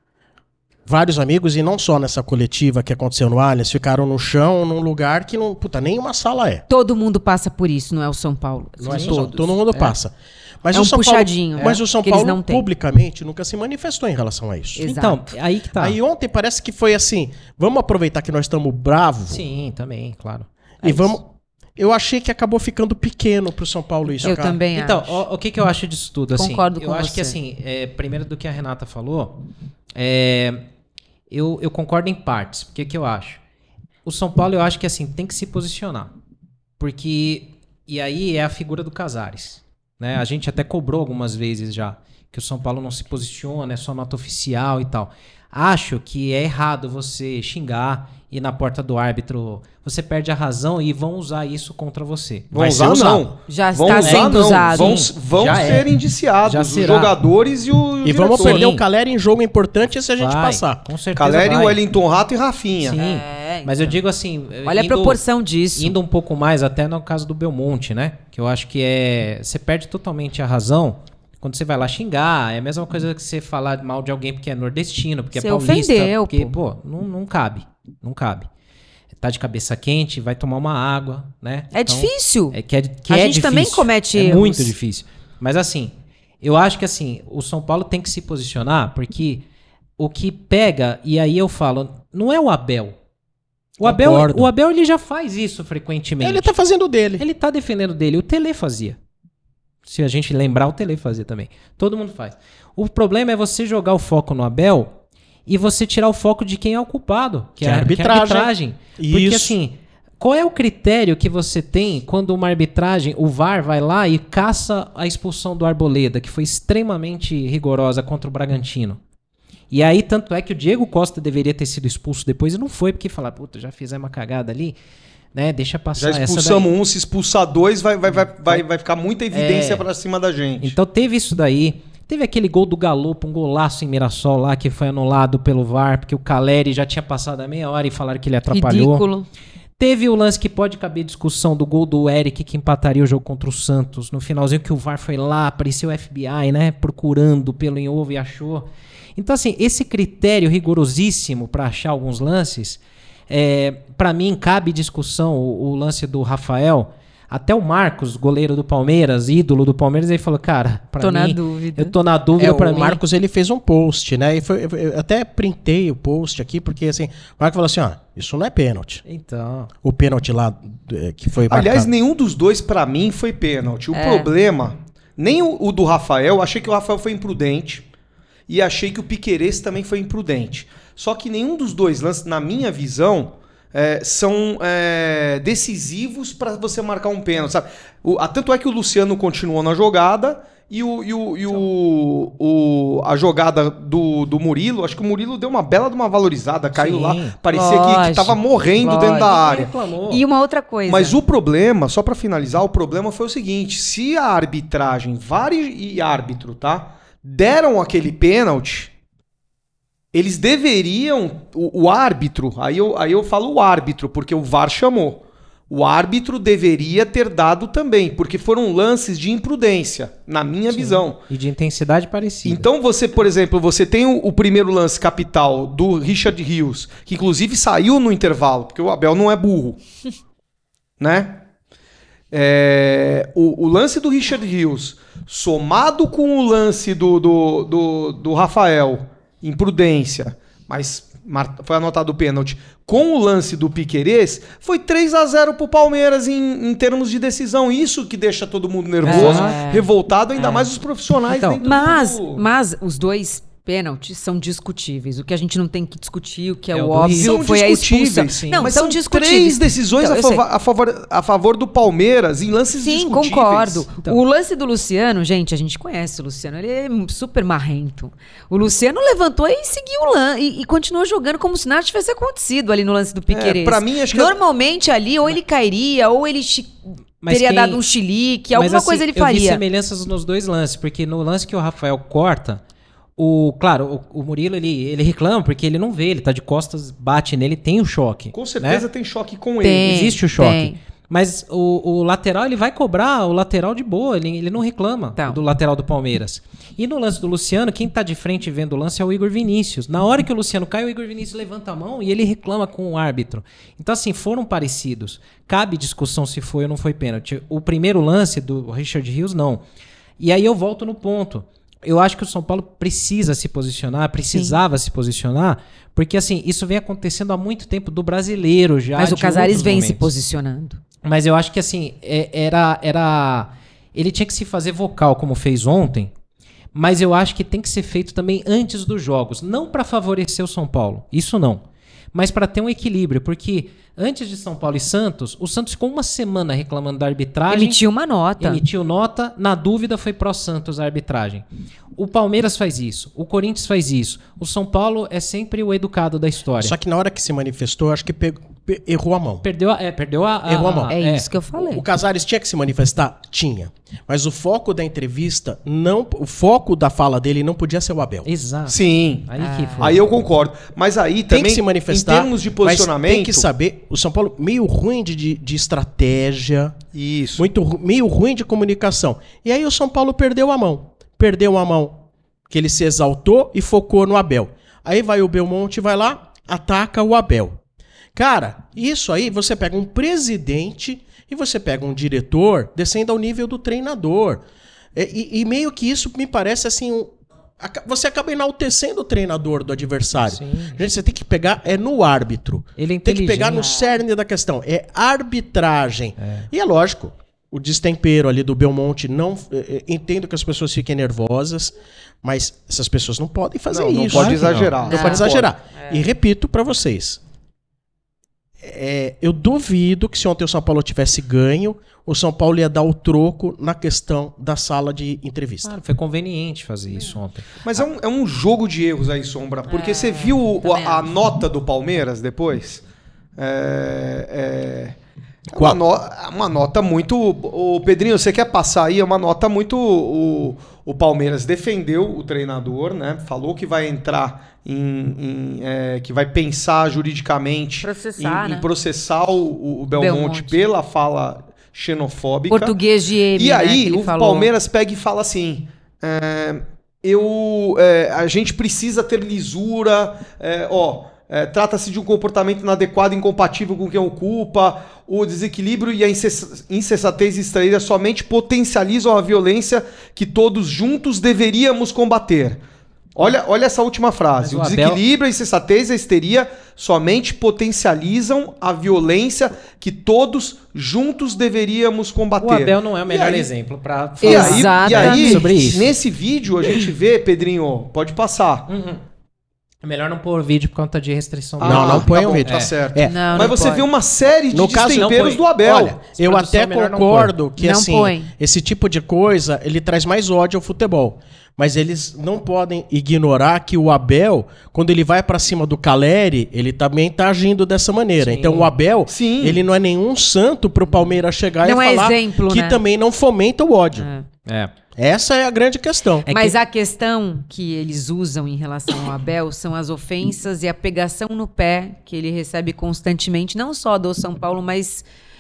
Vários amigos, e não só nessa coletiva que aconteceu no Allianz, ficaram no chão, num lugar que não, puta, nem uma sala é. Todo mundo passa por isso, não é o São Paulo. Não é Sim, só, todos. todo mundo É. passa. Mas É o um São puxadinho, Paulo, mas é, o São que eles Paulo não têm. publicamente nunca se manifestou em relação a isso. Exato. Então, aí que tá. Aí ontem parece que foi assim, vamos aproveitar que nós estamos bravos Sim, também, claro. e É vamos... isso. Eu achei que acabou ficando pequeno pro São Paulo isso, Eu cara. também Então, acho. o, o que, que eu acho disso tudo? Assim, Concordo eu com acho você. que, assim, é, primeiro do que a Renata falou, é, eu, eu concordo em partes. O que, que eu acho? O São Paulo, eu acho que, assim, tem que se posicionar. Porque, e aí é a figura do Casares. Né? A gente até cobrou algumas vezes já que o São Paulo não se posiciona, é só nota oficial e tal. Acho que é errado você xingar e na porta do árbitro você perde a razão e vão usar isso contra você. Vão Vai usar ser usado. não. Já Vão está usar sendo não. usado. Vão, Sim, vão já ser é. indiciados, Já os será. jogadores e o, o E vamos diretor. perder Sim. o Caleri em jogo importante se a gente Vai, passar. com certeza Caleri, vai. Wellington Rato e Rafinha. Sim, É, mas eu então. digo assim... Olha a indo- proporção disso. Indo um pouco mais até no caso do Belmonte, né? Que eu acho que é... Você perde totalmente a razão quando você vai lá xingar. É a mesma coisa que você falar mal de alguém porque é nordestino, porque Você é paulista. ofendeu, porque, pô. pô, não, não cabe. Não cabe. Tá de cabeça quente, vai tomar uma água, né? É Então, difícil. É que é, que A é gente também difícil. comete é erros. muito difícil. Mas assim, eu acho que assim, o São Paulo tem que se posicionar, porque o que pega, e aí eu falo, não é o Abel. O Abel, Concordo. o Abel ele já faz isso frequentemente. Ele tá fazendo dele. Ele tá defendendo dele. O Tele fazia. Se a gente lembrar, o Tele fazia também. Todo mundo faz. O problema é você jogar o foco no Abel e você tirar o foco de quem é o culpado, que, Que é é a a que é a arbitragem. arbitragem. Porque Isso. assim, qual é o critério que você tem quando uma arbitragem, o V A R vai lá e caça a expulsão do Arboleda, que foi extremamente rigorosa contra o Bragantino? E aí, tanto é que o Diego Costa deveria ter sido expulso depois e não foi, porque falaram, puta, já fizemos uma cagada ali, né? Deixa passar Já essa expulsamos daí. um, se expulsar dois, vai, vai, vai, vai, vai ficar muita evidência É. pra cima da gente. Então teve isso daí. Teve aquele gol do Galopo, um golaço em Mirassol lá, que foi anulado pelo V A R, porque o Caleri já tinha passado a meia hora e falaram que ele atrapalhou. Ridículo. Teve o lance que pode caber discussão do gol do Eric, que empataria o jogo contra o Santos. No finalzinho que o V A R foi lá, apareceu o F B I, né? Procurando pelo em ovo e achou. Então, assim, esse critério rigorosíssimo para achar alguns lances, é, para mim, cabe discussão o, o lance do Rafael. Até o Marcos, goleiro do Palmeiras, ídolo do Palmeiras, ele falou, cara, pra Tô mim... na dúvida. Eu tô na dúvida É, pra o mim. Marcos, ele fez um post, né? E foi, eu até printei o post aqui, porque assim, o Marcos falou assim, ó, isso não é pênalti. Então... O pênalti lá é, que foi Aliás, marcado. nenhum dos dois, pra mim, foi pênalti. O É. problema, nem o, o do Rafael, achei que o Rafael foi imprudente e achei que o Piquerez também foi imprudente. Só que nenhum dos dois lances, na minha visão, é, são é, decisivos pra você marcar um pênalti, sabe? O, a, tanto é que o Luciano continuou na jogada e, o, e, o, e o, o, a jogada do, do Murilo, acho que o Murilo deu uma bela de uma valorizada, caiu Sim, lá, parecia que, que lógico, tava morrendo dentro da lógico. área. reclamou. E uma outra coisa. Mas o problema, só pra finalizar, o problema foi o seguinte: se a arbitragem, V A R e árbitro, tá, deram aquele pênalti, eles deveriam, o, o árbitro, aí eu, aí eu falo o árbitro, porque o V A R chamou. O árbitro deveria ter dado também, porque foram lances de imprudência, na minha Sim. visão. E de intensidade parecida. Então você, por exemplo, você tem o, o primeiro lance capital do Richard Rios, que inclusive saiu no intervalo, porque o Abel não é burro, né? É, o, o lance do Richard Rios, somado com o lance do, do, do, do Rafael, imprudência, mas foi anotado o pênalti, com o lance do Piquerez, foi três a zero pro Palmeiras em, em termos de decisão. Isso que deixa todo mundo nervoso, É. revoltado, ainda É. mais os profissionais Então, dentro Mas, do... mas os dois pênaltis são discutíveis. O que a gente não tem que discutir, o que é, É o o do óbvio, São foi a expulsão. discutíveis, sim. Não, mas são são discutíveis. três decisões Então, a, eu sei. favor, a, favor, a favor do Palmeiras em lances Sim, discutíveis. concordo. Então. O lance do Luciano, gente, a gente conhece o Luciano, ele é super marrento. O Luciano levantou e seguiu o lance e, e continuou jogando como se nada tivesse acontecido ali no lance do Piquerez. É, pra mim, acho que- Normalmente ali, ou ele cairia, ou ele chi- Mas teria quem- dado um chilique, Mas, alguma assim, coisa ele Eu vi faria. semelhanças nos dois lances, porque no lance que o Rafael corta, o, claro, o, o Murilo ele, ele reclama porque ele não vê, ele tá de costas, bate nele, tem o choque. Com certeza né? tem choque com Tem. ele. Existe o choque. tem. Mas o, o lateral, ele vai cobrar o lateral de boa, ele, ele não reclama Então. do lateral do Palmeiras. E no lance do Luciano, quem tá de frente vendo o lance é o Igor Vinícius. Na hora que o Luciano cai, o Igor Vinícius levanta a mão e ele reclama com o árbitro. Então, assim, foram parecidos. Cabe discussão se foi ou não foi pênalti. O primeiro lance do Richard Rios, não. E aí eu volto no ponto. Eu acho que o São Paulo precisa se posicionar, precisava se posicionar, porque assim, isso vem acontecendo há muito tempo do brasileiro já. Mas o de Casares outros vem se momentos. posicionando. Mas eu acho que assim, é- era, era. Ele tinha que se fazer vocal como fez ontem, mas eu acho que tem que ser feito também antes dos jogos. Não para favorecer o São Paulo, isso não. Mas para ter um equilíbrio, porque antes de São Paulo e Santos, o Santos ficou uma semana reclamando da arbitragem. Emitiu uma nota. Emitiu nota, na dúvida foi pró-Santos a arbitragem. O Palmeiras faz isso, o Corinthians faz isso. O São Paulo é sempre o educado da história. Só que na hora que se manifestou, acho que pegou- pe- errou a mão. Perdeu a, é, perdeu a, a- Errou a mão. É, isso que eu falei. O Casares tinha que se manifestar? Tinha. Mas o foco da entrevista, não, o foco da fala dele não podia ser o Abel. Exato. Sim. Aí que foi. Aí eu concordo. Mas aí Tem também, que se manifestar, em termos de mas posicionamento... tem que saber, o São Paulo meio ruim de, de, de estratégia, Isso. muito ru- meio ruim de comunicação. E aí o São Paulo perdeu a mão. Perdeu a mão que ele se exaltou e focou no Abel. Aí vai o Belmonte, vai lá, ataca o Abel. Cara, isso aí você pega um presidente e você pega um diretor descendo ao nível do treinador. E, e- e meio que isso me parece assim... um- aca- você acaba enaltecendo o treinador do adversário. Sim. Gente, você tem que pegar é no árbitro. Ele é Tem que pegar no inteligente. cerne da questão. É arbitragem. E é lógico, o destempero ali do Belmonte, não eh, eh, entendo que as pessoas fiquem nervosas, mas essas pessoas não podem fazer Não, não isso. pode Não. exagerar. Não, pode exagerar. E repito pra vocês. é, eu duvido que se ontem o São Paulo tivesse ganho, o São Paulo ia dar o troco na questão da sala de entrevista. Claro, foi conveniente fazer isso ontem. Mas é um, é um jogo de erros aí, Sombra. Porque você viu o- também a, a acho. nota do Palmeiras depois? É, é, é Qual? uma, no- uma nota muito... O Pedrinho, você quer passar aí? É uma nota muito... O, o Palmeiras defendeu o treinador, né? Falou que vai entrar em... em, é, que vai pensar juridicamente Processar, em, né? em processar o, o Belmonte, Belmonte. pela fala xenofóbica. Português de M, E né, aí que ele o falou. Palmeiras pega e fala assim: é, eu, é, a gente precisa ter lisura, é, ó, é, trata-se de um comportamento inadequado, incompatível com quem ocupa, o desequilíbrio e a incess- insensatez extraída somente potencializam a violência que todos juntos deveríamos combater. Olha, olha essa última frase. Mas O o Abel- desequilíbrio, a insensatez e a histeria somente potencializam a violência que todos juntos deveríamos combater. O Abel não é o E melhor aí- exemplo para E falar aí, e Exatamente. aí sobre isso. nesse vídeo, a gente vê, Pedrinho, pode passar. É melhor não pôr vídeo por conta de restrição. Não, Ah, não põe tá o bom, vídeo. Tá É. certo. É. Não, Mas não você pode. vê uma série de No caso, não destemperos põe. do Abel. Olha, eu Produção até é melhor não concordo que Não assim, põe. esse tipo de coisa, ele traz mais ódio ao futebol. Mas eles não podem ignorar que o Abel, quando ele vai pra cima do Caleri, ele também tá agindo dessa maneira. Sim. Então o Abel, Sim. ele não é nenhum santo pro Palmeiras chegar Não e é falar exemplo, que né? também não fomenta o ódio. É. É. Essa é a grande questão. É Mas que- a questão que eles usam em relação ao Abel são as ofensas e a pegação no pé que ele recebe constantemente, não só do São Paulo, mas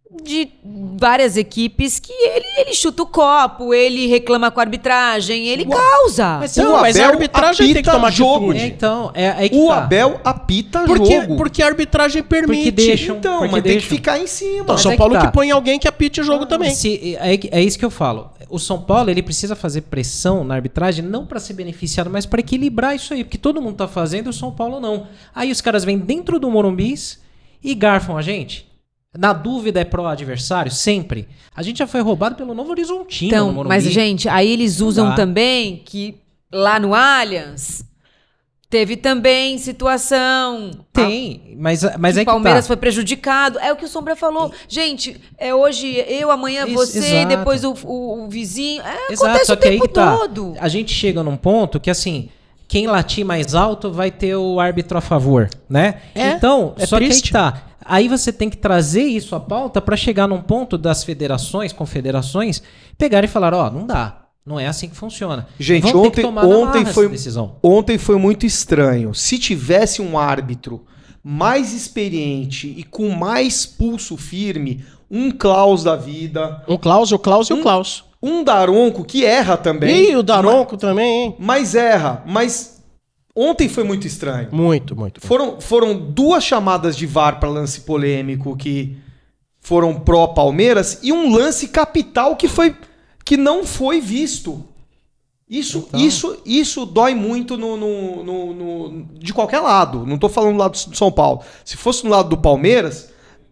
de várias equipes que ele, ele chuta o copo, ele reclama com a arbitragem, ele O- causa. Mas, O não, mas a Abel arbitragem tem que apita tomar jogo. atitude. É, então, é aí que O tá. Abel apita Porque, jogo. porque a arbitragem permite. Porque deixa- Então, porque mas tem que deixam. ficar em cima. Então, Mas São é que Paulo tá. que põe alguém que apite o jogo também. Se, é, é isso que eu falo. O São Paulo ele precisa fazer pressão na arbitragem não para ser beneficiado, mas para equilibrar isso aí, porque todo mundo tá fazendo e o São Paulo não. Aí os caras vêm dentro do Morumbis e garfam a gente. Na dúvida é pro adversário, sempre. A gente já foi roubado pelo Novo Horizontino no Então, Morumbi. mas, gente, aí eles usam dá. também que lá no Allianz teve também situação. Tem, mas, mas que é o que Palmeiras tá. foi prejudicado. É o que o Sombra falou. Gente, é hoje eu, amanhã Isso, você, exato. depois o, o- o vizinho. É, Exato, acontece só o que aí tempo que tá. todo. A gente chega num ponto que, assim, quem latir mais alto vai ter o árbitro a favor, né? É, então, é só triste. que aí tá. Aí você tem que trazer isso à pauta para chegar num ponto das federações, confederações, pegarem e falar, ó, não dá. Não é assim que funciona. Gente, Vão ter que ontem, tomar na ontem, marra foi, essa decisão. ontem foi muito estranho. Se tivesse um árbitro mais experiente e com mais pulso firme, um Klaus da vida, Um Klaus, o Klaus e o Klaus. um Daronco que erra também. E o Daronco também, hein? Mas erra. Mas ontem foi muito estranho. Muito, muito. Foram, foram duas chamadas de V A R para lance polêmico que foram pró-Palmeiras e um lance capital que, foi, que não foi visto. Isso, Então. isso, isso dói muito no, no- no- no- de qualquer lado. Não estou falando do lado do São Paulo. Se fosse no lado do Palmeiras,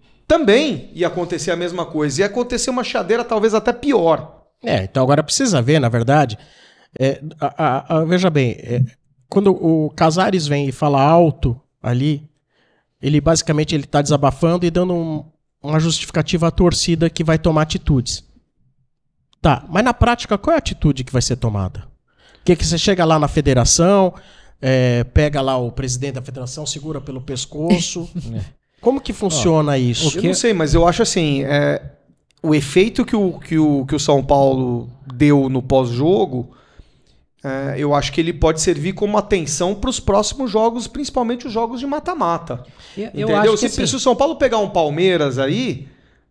também ia acontecer a mesma coisa. Ia acontecer uma chadeira talvez até pior. É, então agora precisa ver, na verdade. é, a- a- a- veja bem, é, quando o Casares vem e fala alto ali, ele basicamente ele está desabafando e dando um- uma justificativa à torcida que vai tomar atitudes. Tá, mas na prática, qual é a atitude que vai ser tomada? Que que você chega lá na federação, é, pega lá o presidente da federação, segura pelo pescoço. Como que funciona isso? Eu não sei, mas eu acho assim, é, o efeito que o, que, o, que o São Paulo deu no pós-jogo, é, eu acho que ele pode servir como atenção para os próximos jogos, principalmente os jogos de mata-mata. Eu, eu Entendeu? acho que Se, assim, se o São Paulo pegar um Palmeiras aí,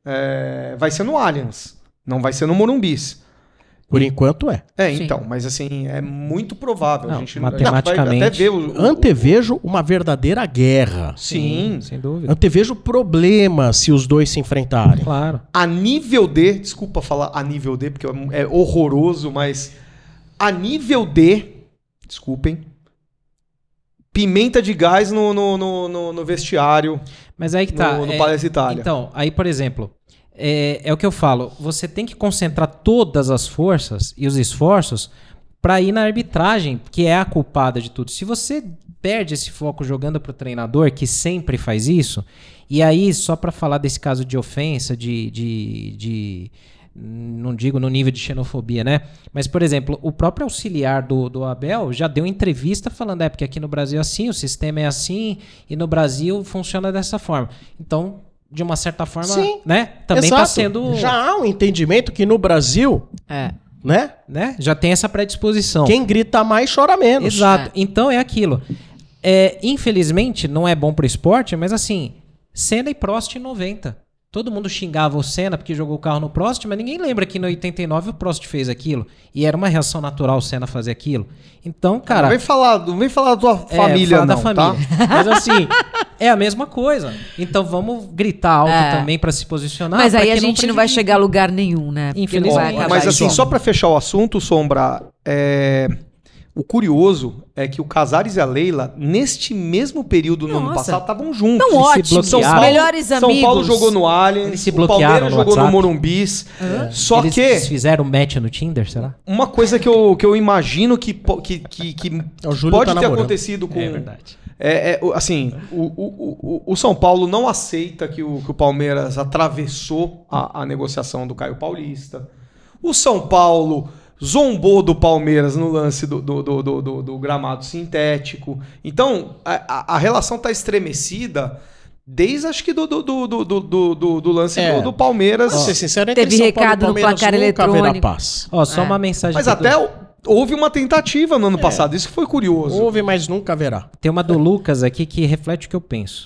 é, vai ser no Allianz, não vai ser no Morumbis. Por enquanto é. É, Sim. então, mas assim, é muito provável. Não, a gente matematicamente- vai até ver o, o- Antevejo uma verdadeira guerra. Sim, sem dúvida. Antevejo problema se os dois se enfrentarem. Claro. a nível D, desculpa falar a nível D, porque é horroroso, mas a nível D, desculpem, pimenta de gás no, no, no, no- no vestiário, Mas aí que tá. no, no é, Palestra Itália. Então, aí, por exemplo, é, é o que eu falo. Você tem que concentrar todas as forças e os esforços para ir na arbitragem, que é a culpada de tudo. Se você perde esse foco jogando pro treinador, que sempre faz isso, e aí, só para falar desse caso de ofensa, de, de, de. Não digo no nível de xenofobia, né? Mas, por exemplo, o próprio auxiliar do, do Abel já deu entrevista falando, é porque aqui no Brasil é assim, o sistema é assim, e no Brasil funciona dessa forma. Então, de uma certa forma, Sim, né? Também Exato. está sendo. Já há um entendimento que no Brasil, É. né? Né? Já tem essa predisposição. Quem grita mais chora menos. Exato. É. Então é aquilo. É, infelizmente, não é bom pro esporte, mas assim, Senna e Prost em noventa. Todo mundo xingava o Senna porque jogou o carro no Prost, mas ninguém lembra que no oitenta e nove o Prost fez aquilo. E era uma reação natural o Senna fazer aquilo. Então, cara. não vem falar, não vem falar da tua é, família, falar não, da família. tá? Mas assim, é a mesma coisa. Então vamos gritar alto É. também pra se posicionar. Mas pra aí que a gente não vai prejudique. chegar a lugar nenhum, né? Porque Infelizmente. não vai Ó, acabar Mas assim, igual. só pra fechar o assunto, Sombra, é, o curioso é que o Casares e a Leila, neste mesmo período no ano Nossa. passado, estavam juntos. Tão se ótimos, bloquearam. São melhores São amigos. Paulo jogou no Allianz, Eles se o bloquearam Palmeiras no jogou no WhatsApp. Morumbis. Só Eles que fizeram match no Tinder, será? uma coisa que eu, que eu imagino que, po- que, que, que O Júlio pode tá ter namorando. acontecido com... É verdade. É, é, o- assim, o, o, o, o São Paulo não aceita que o, que o Palmeiras atravessou a, a negociação do Caio Paulista. O São Paulo zombou do Palmeiras no lance do, do, do, do- do- do gramado sintético. Então, a, a- a relação está estremecida desde, acho que, do, do, do, do, do, do- do lance É. do, do Palmeiras. Pra ser sincero, entre Teve São Paulo e recado no Palmeiras placar nunca haverá eletrônico. paz. Ó, só É. uma mensagem Mas aqui do- até houve uma tentativa no ano passado. Isso que foi curioso. Houve, mas nunca haverá. Tem uma do Lucas aqui que reflete o que eu penso.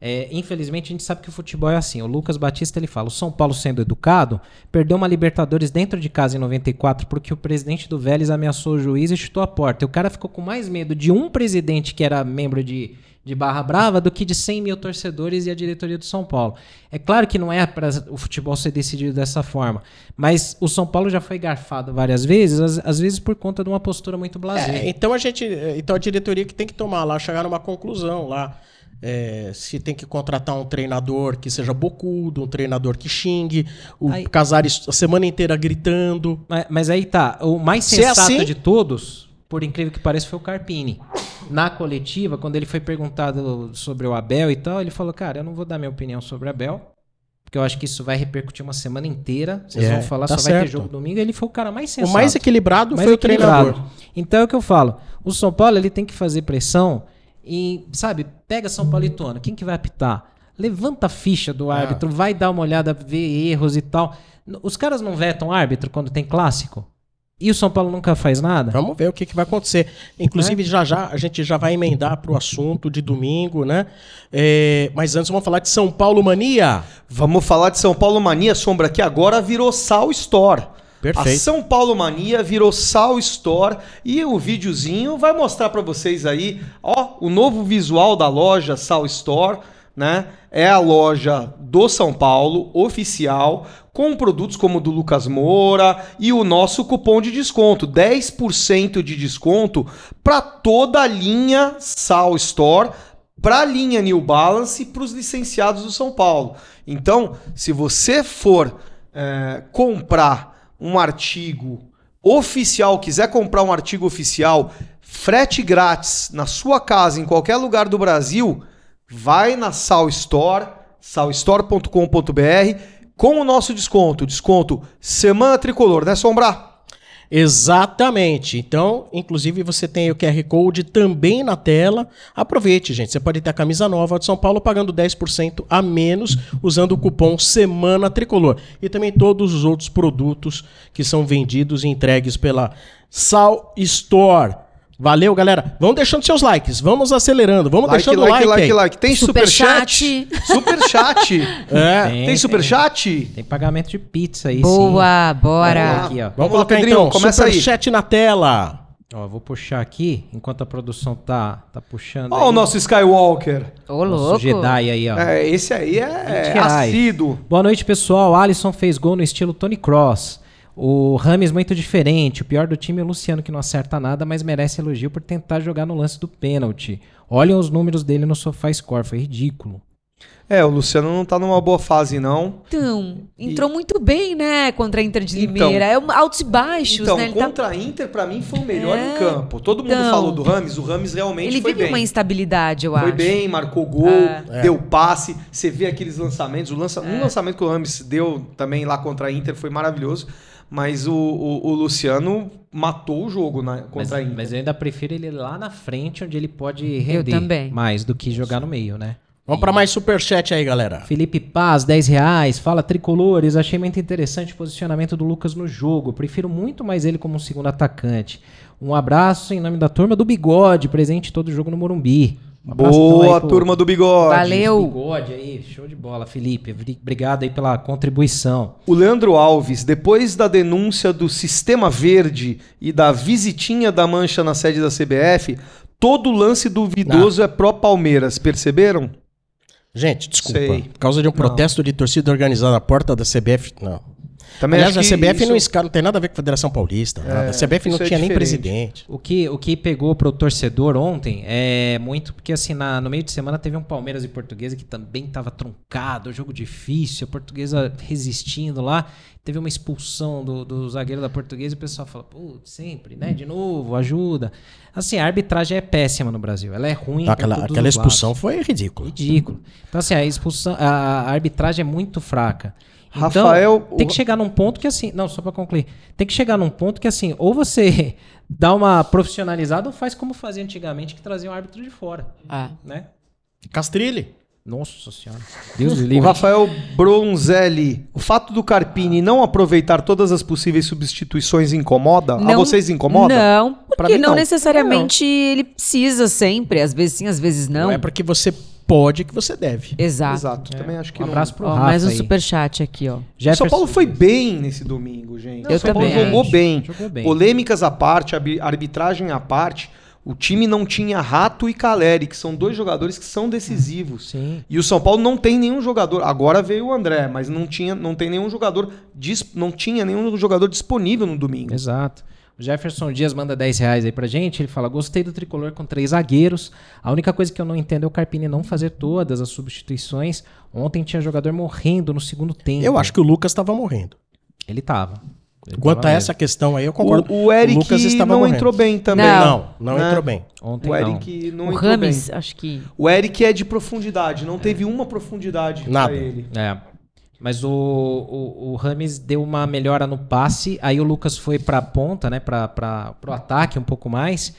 É, infelizmente, a gente sabe que o futebol é assim. O Lucas Batista, ele fala, o São Paulo sendo educado, perdeu uma Libertadores dentro de casa em noventa e quatro porque o presidente do Vélez ameaçou o juiz e chutou a porta. E o cara ficou com mais medo de um presidente que era membro de, de Barra Brava do que de cem mil torcedores e a diretoria do São Paulo. É claro que não é para o futebol ser decidido dessa forma, mas o São Paulo já foi garfado várias vezes, às, às vezes por conta de uma postura muito blasé. É, então a gente, então a diretoria que tem que tomar lá, chegar numa conclusão lá. É, se tem que contratar um treinador que seja bocudo, um treinador que xingue, o aí, Casares a semana inteira gritando. Mas, mas aí tá, o mais Se sensato é assim, de todos, por incrível que pareça, foi o Carpini. Na coletiva, quando ele foi perguntado sobre o Abel e tal, ele falou, cara, eu não vou dar minha opinião sobre o Abel, porque eu acho que isso vai repercutir uma semana inteira, vocês É, vão falar, tá só vai certo. ter jogo domingo, ele foi o cara mais sensato. O mais equilibrado mais foi equilibrado. o treinador. Então é o que eu falo, o São Paulo ele tem que fazer pressão e, sabe, pega São Paulitano, quem que vai apitar? Levanta a ficha do árbitro, É. vai dar uma olhada, ver erros e tal. Os caras não vetam árbitro quando tem clássico? E o São Paulo nunca faz nada? Vamos ver o que, que vai acontecer. Inclusive, é. já já a gente já vai emendar para o assunto de domingo, né? É, mas antes vamos falar de São Paulo Mania. Vamos falar de São Paulo Mania, Sombra, que agora virou Sal Store. Perfeito. A São Paulo Mania virou Sal Store e o videozinho vai mostrar para vocês aí, ó, o novo visual da loja Sal Store, né? É a loja do São Paulo, oficial, com produtos como o do Lucas Moura e o nosso cupom de desconto, dez por cento de desconto para toda a linha Sal Store, para a linha New Balance e para os licenciados do São Paulo. Então, se você for é, comprar um artigo oficial, quiser comprar um artigo oficial, frete grátis na sua casa, em qualquer lugar do Brasil, vai na Sal Store, sal store ponto com ponto b r, com o nosso desconto, desconto Semana Tricolor, né, Sombra? Exatamente. Então, inclusive, você tem o Q R Code também na tela. Aproveite, gente. Você pode ter a camisa nova de São Paulo pagando dez por cento a menos usando o cupom Semana Tricolor. E também todos os outros produtos que são vendidos e entregues pela Sal Store. Valeu, galera. Vamos deixando seus likes. Vamos acelerando. Vamos like, deixando o like, like, like, aí. like. Tem superchat? Superchat. É. Tem, Tem superchat? Tem pagamento de pizza aí, Boa, sim. bora. Vamos aqui, ó. Vamos Vamos lá, colocar Pedrinho, então começa aí. superchat na tela. Ó, vou puxar aqui, enquanto a produção tá, tá puxando. Ó, o nosso Skywalker. Ô, nosso louco. Jedi aí, ó. É, esse aí é vinte reais. assíduo. Boa noite, pessoal. Alisson fez gol no estilo Tony Cross. O Rames muito diferente. O pior do time é o Luciano, que não acerta nada, mas merece elogio por tentar jogar no lance do pênalti. Olhem os números dele no SofaScore, foi ridículo. É, o Luciano não tá numa boa fase, não. Então, entrou muito bem, né, contra a Inter de Então. Limeira. É um altos e baixos, Então, né? Ele contra tá... a Inter, pra mim, foi o melhor É, em campo. Todo mundo então. falou do Rames, o Rames realmente Ele foi vive bem. uma instabilidade, eu Foi acho. bem, marcou gol, É. deu passe. Você vê aqueles lançamentos. O lança... É. Um lançamento que o Rames deu também lá contra a Inter foi maravilhoso. Mas o, o, o Luciano matou o jogo na, contra Mas, a Inter. mas eu ainda prefiro ele lá na frente, onde ele pode render também. mais do que jogar no meio, né? Vamos para mais superchat aí, galera. Felipe Paz, dez reais. Fala, tricolores. Achei muito interessante o posicionamento do Lucas no jogo. Prefiro muito mais ele como um segundo atacante. Um abraço em nome da turma do Bigode, presente todo jogo no Morumbi. Um abraço então Boa, aí pro- turma do Bigode. Valeu. Bigode aí, show de bola, Felipe. Vri- Obrigado aí pela contribuição. O Leandro Alves, depois da denúncia do Sistema Verde e da visitinha da mancha na sede da C B F, todo lance duvidoso é pró-Palmeiras, perceberam? Gente, desculpa. Sei. Por causa de um protesto de torcida organizada na porta da C B F, não. Também Aliás, acho a que C B F isso- não, esca- não tem nada a ver com a Federação Paulista. nada. A C B F não isso é tinha nem diferente. presidente. O que, o que pegou pro torcedor ontem é muito porque, assim, na- no meio de semana teve um Palmeiras e Portuguesa que também tava truncado, jogo difícil, a Portuguesa resistindo lá. Teve uma expulsão do, do zagueiro da Portuguesa e o pessoal fala, putz, sempre, né? De novo, ajuda. Assim, a arbitragem é péssima no Brasil. Ela é ruim. pra Aquela, todos aquela os expulsão lados. foi ridícula. Ridículo. Então, assim, a expulsão, a, a arbitragem é muito fraca. Então, Rafael, tem o- que chegar num ponto que assim, não, só pra concluir, tem que chegar num ponto que assim, ou você dá uma profissionalizada ou faz como fazia antigamente, que trazia um árbitro de fora, Ah. né? Castrilli. Nossa senhora. Deus me O livre. Rafael Bronzelli, o fato do Carpini não aproveitar todas as possíveis substituições incomoda? A vocês incomoda? Não, Pra porque mim, não, não. necessariamente ele precisa sempre. Às vezes sim, às vezes não. Não é porque você pode, que você deve. Exato. Exato. Também acho que Um não... abraço pro Ó, Rafa mais um aí. superchat aqui, ó. O Jefferson- São Paulo foi bem nesse domingo, gente. Eu o São Paulo também jogou acho. bem. Jogou bem. Polêmicas à parte, arbi- arbitragem à parte, o time não tinha Rato e Caleri, que são dois jogadores que são decisivos. Sim. E o São Paulo não tem nenhum jogador. Agora veio o André, mas não tinha, não tem nenhum jogador, dis- não tinha nenhum jogador disponível no domingo. Exato. O Jefferson Dias manda dez reais aí pra gente. Ele fala: gostei do tricolor com três zagueiros. A única coisa que eu não entendo é o Carpini não fazer todas as substituições. Ontem tinha jogador morrendo no segundo tempo. Eu acho que o Lucas estava morrendo. Ele tava. Ele Quanto tava a mesmo. essa questão aí, eu concordo. O, o Eric Lucas estava não morrendo. entrou bem também. Não, não Né? entrou bem. Ontem O não. Eric não O entrou Rames, bem. acho que... O Eric é de profundidade, não teve uma profundidade Nada. pra ele. É. Mas o, o, o Rames deu uma melhora no passe. Aí o Lucas foi pra ponta, né? Pra, pra, pro ataque um pouco mais.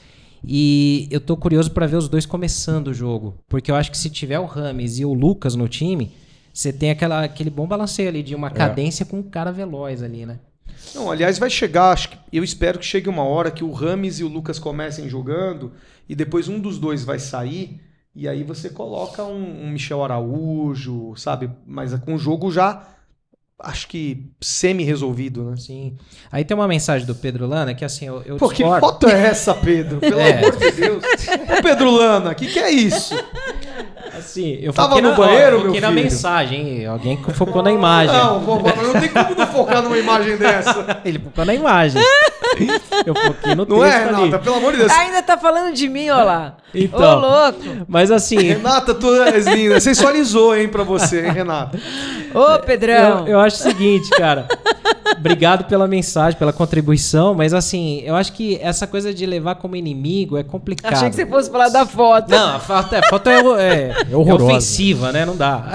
E eu tô curioso pra ver os dois começando o jogo. Porque eu acho que se tiver o Rames e o Lucas no time, você tem aquela, aquele bom balanceio ali de uma cadência com um cara veloz ali, né? Não, aliás, vai chegar, acho que, eu espero que chegue uma hora que o Rames e o Lucas comecem jogando e depois um dos dois vai sair e aí você coloca um, um Michel Araújo, sabe? Mas com o jogo já, acho que semi-resolvido, né? Sim. Aí tem uma mensagem do Pedro Lana que assim, eu, eu Pô, que discordo. foto é essa, Pedro? Pelo É. amor de Deus. Ô, Pedro Lana, o que, que é isso? Assim, eu Tava foquei no na, banheiro, ó, foquei meu na filho? mensagem, hein? Alguém que focou na imagem. Não, vó, vó, não tem como não focar numa imagem dessa. Ele focou na imagem. Eu foquei no texto Não é, ali. Renata? Pelo amor de Deus. Ainda tá falando de mim, ó lá. Então. Ô, louco. Mas assim, Renata, tu és linda. Sensualizou, hein, pra você, hein, Renata? Ô, Pedrão. eu, eu acho o seguinte, cara. Obrigado pela mensagem, pela contribuição, mas assim, eu acho que essa coisa de levar como inimigo é complicado. Achei que você fosse falar da foto. Não, a foto é, a foto é, é, é horrorosa. ofensiva, né? Não dá.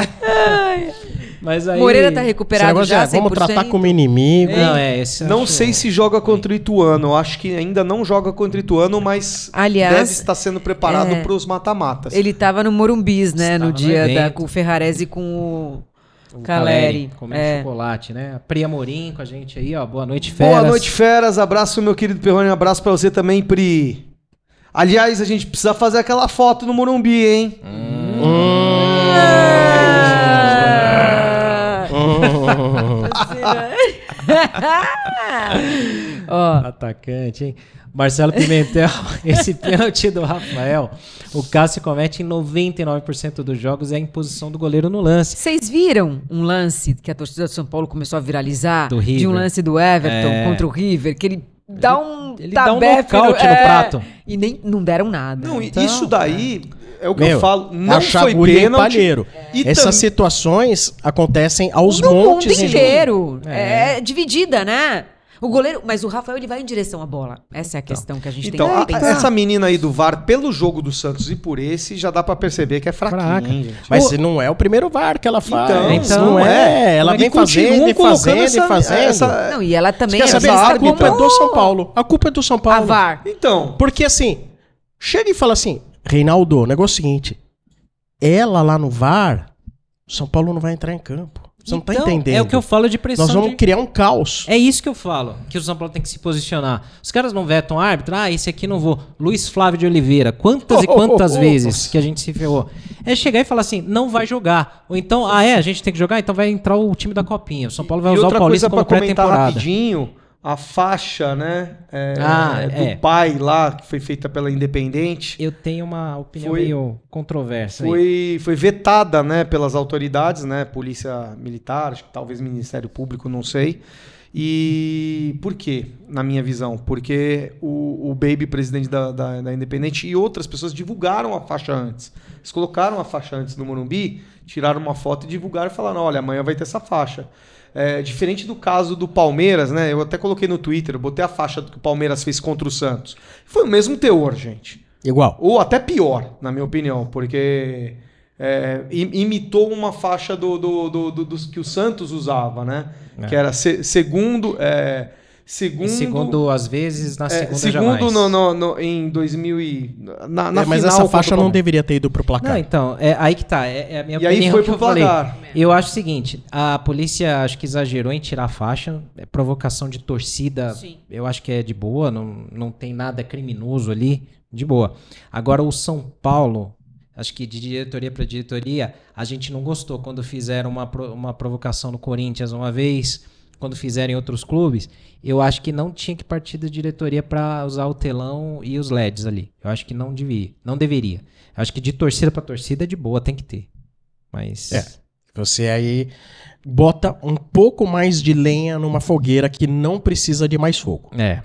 Mas aí... Moreira tá Esse recuperado negócio já, de, vamos cem por cento? tratar como inimigo. Não, é esse. Não acho- sei se joga contra o Ituano. Eu acho que ainda não joga contra o Ituano, mas Aliás, deve estar sendo preparado é, para os mata-matas. Ele tava no Morumbis, né? Estava no no dia da, evento. com o Ferrarese e com o, O Caleri. comendo É. chocolate, né? A Pri Amorim com a gente aí, ó. Boa noite, feras. Boa noite, feras. Abraço, meu querido Perrone. Abraço para você também, Pri. Aliás, a gente precisa fazer aquela foto no Morumbi, hein? Ó, Atacante, hein? Marcelo Pimentel, esse pênalti do Rafael, o Cássio comete em noventa e nove por cento dos jogos e a imposição do goleiro no lance. vocês viram um lance que a torcida do São Paulo começou a viralizar? Do River. De um lance do Everton É. contra o River, que ele dá um ele dá um tabefe nocaute no prato. E nem, não deram nada. Não, Então, isso daí é o que Meu, eu falo. Não achar foi agulha em pênalti. palheiro. E Essas tam- situações acontecem aos no mundo montes. em jogo. inteiro. É. É. dividida, né? O goleiro, mas o Rafael ele vai em direção à bola. Essa é a questão que a gente Então, tem a- que pensar. essa menina aí do V A R, pelo jogo do Santos e por esse, já dá pra perceber que é fraquinha, Fraca. hein, gente? Mas Ô, se não é o primeiro V A R que ela faz. Então, Então, não não é. é. Ela E vem continuam fazendo e colocando fazendo essa- e fazendo. essa- Não, e ela também Quer é saber? vista A culpa é como do São Paulo. A culpa é do São A Paulo. V A R. Então, Porque assim, chega e fala assim, Reinaldo, o negócio é o seguinte, ela lá no V A R, o São Paulo não vai entrar em campo. Você não tá Então, entendendo. É o que eu falo de pressão. Nós vamos de- criar um caos. É isso que eu falo, que o São Paulo tem que se posicionar. Os caras não vetam árbitro, ah, esse aqui não vou. Luiz Flávio de Oliveira, quantas e Oh, quantas oh, oh, vezes nossa. que a gente se ferrou? É chegar e falar assim, não vai jogar. Ou então, ah é, a gente tem que jogar, então vai entrar o time da Copinha. O São Paulo vai e usar outra o Paulista coisa como pra comentar pré-temporada. rapidinho, a faixa, né, é, Ah, do é. pai lá, que foi feita pela Independente, Eu tenho uma opinião Foi- meio controversa aí. foi, foi vetada, né, pelas autoridades, né, Polícia Militar, acho que talvez Ministério Público, não sei. E por quê, na minha visão? Porque o, o Baby, presidente da, da, da Independente, e outras pessoas divulgaram a faixa antes. Eles colocaram a faixa antes no Morumbi, tiraram uma foto e divulgaram e falaram, olha, amanhã vai ter essa faixa. É, diferente do caso do Palmeiras, né? Eu até coloquei no Twitter, eu botei a faixa que o Palmeiras fez contra o Santos. Foi o mesmo teor, gente. Igual. Ou até pior, na minha opinião, porque é, im- imitou uma faixa do, do, do- do- dos que o Santos usava, né? É. Que era se- segundo. É, segundo. Em segundo, às vezes, na é, segunda segundo jamais. no, no- no- em dois mil e. Na, na É, mas final essa contra faixa o não Palmeiras. deveria ter ido pro placar. Não, então, é aí que tá. É, é a minha E aí opinião foi que pro eu falei. placar. Eu acho o seguinte, a polícia acho que exagerou em tirar a faixa, é provocação de torcida, Sim. eu acho que é de boa, não, não tem nada criminoso ali, de boa. Agora o São Paulo Acho que de diretoria para diretoria, a gente não gostou quando fizeram uma, pro- uma provocação no Corinthians uma vez, quando fizeram em outros clubes. Eu acho que não tinha que partir da diretoria para usar o telão e os L E Ds ali. Eu acho que não devia, não deveria. Eu acho que de torcida para torcida, de boa, tem que ter. Mas... É. Você aí bota um pouco mais de lenha numa fogueira que não precisa de mais fogo. É.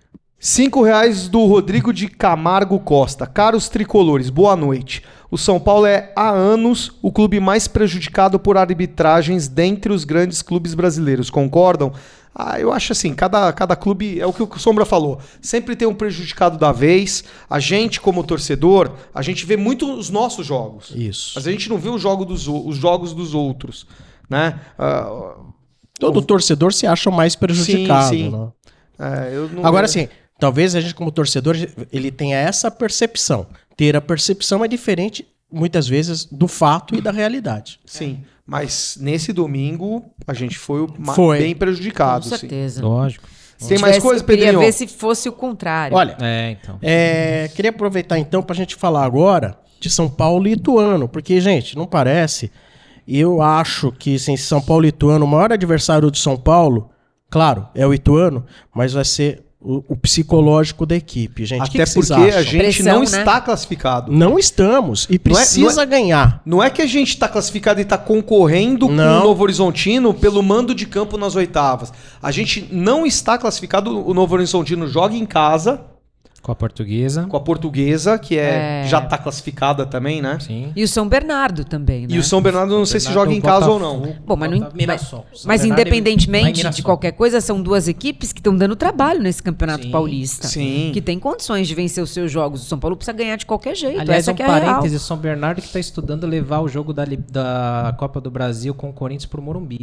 Cinco reais do Rodrigo de Camargo Costa. Caros tricolores, boa noite. O São Paulo é, há anos, o clube mais prejudicado por arbitragens dentre os grandes clubes brasileiros. Concordam? Ah, eu acho assim, cada, cada clube, é o que o Sombra falou, sempre tem um prejudicado da vez. A gente, como torcedor, a gente vê muito os nossos jogos. Isso. Mas a gente não vê o jogo dos, o- os jogos dos outros, né? Ah, Todo torcedor se acha mais prejudicado. Sim, sim. Né? é, eu não Agora, vejo- assim, talvez a gente como torcedor, ele tenha essa percepção. Ter a percepção é diferente, muitas vezes, do fato e da realidade. Sim, mas nesse domingo a gente foi, o ma- Foi. bem Com prejudicado. sim. certeza. Lógico. Tem mais Tivesse- coisa, eu queria Pedrinho? ver se fosse o contrário. Olha, É, então. é, queria aproveitar então pra gente falar agora de São Paulo e Ituano, porque, gente, não parece... Eu acho que assim, São Paulo e Ituano, o maior adversário do São Paulo, claro, é o Ituano, mas vai ser o, o psicológico da equipe, gente. O que Até que vocês porque a acham? gente Pressão, não né? está classificado. Não estamos e Não é- precisa não é- ganhar. Não é que a gente está classificado e está concorrendo Não. com o Novo Horizontino pelo mando de campo nas oitavas. A gente não está classificado, o Novo Horizontino joga em casa Com a portuguesa. com a Portuguesa, que é, É. já está classificada também, né? Sim. E o São Bernardo também, né? E o São Bernardo, não sei se Bernardo, joga em casa ou Botafogo, não. Bom, mas, não, Bota- mas, Mirassol. São mas Bernardo e- lá em independentemente de Mirassol. qualquer coisa, são duas equipes que estão dando trabalho nesse Campeonato Sim, Paulista. sim. Que tem condições de vencer os seus jogos. O São Paulo precisa ganhar de qualquer jeito. Aliás, Essa um que é a real. parênteses, São Bernardo que está estudando levar o jogo da, Li- da Copa do Brasil com o Corinthians pro Morumbi.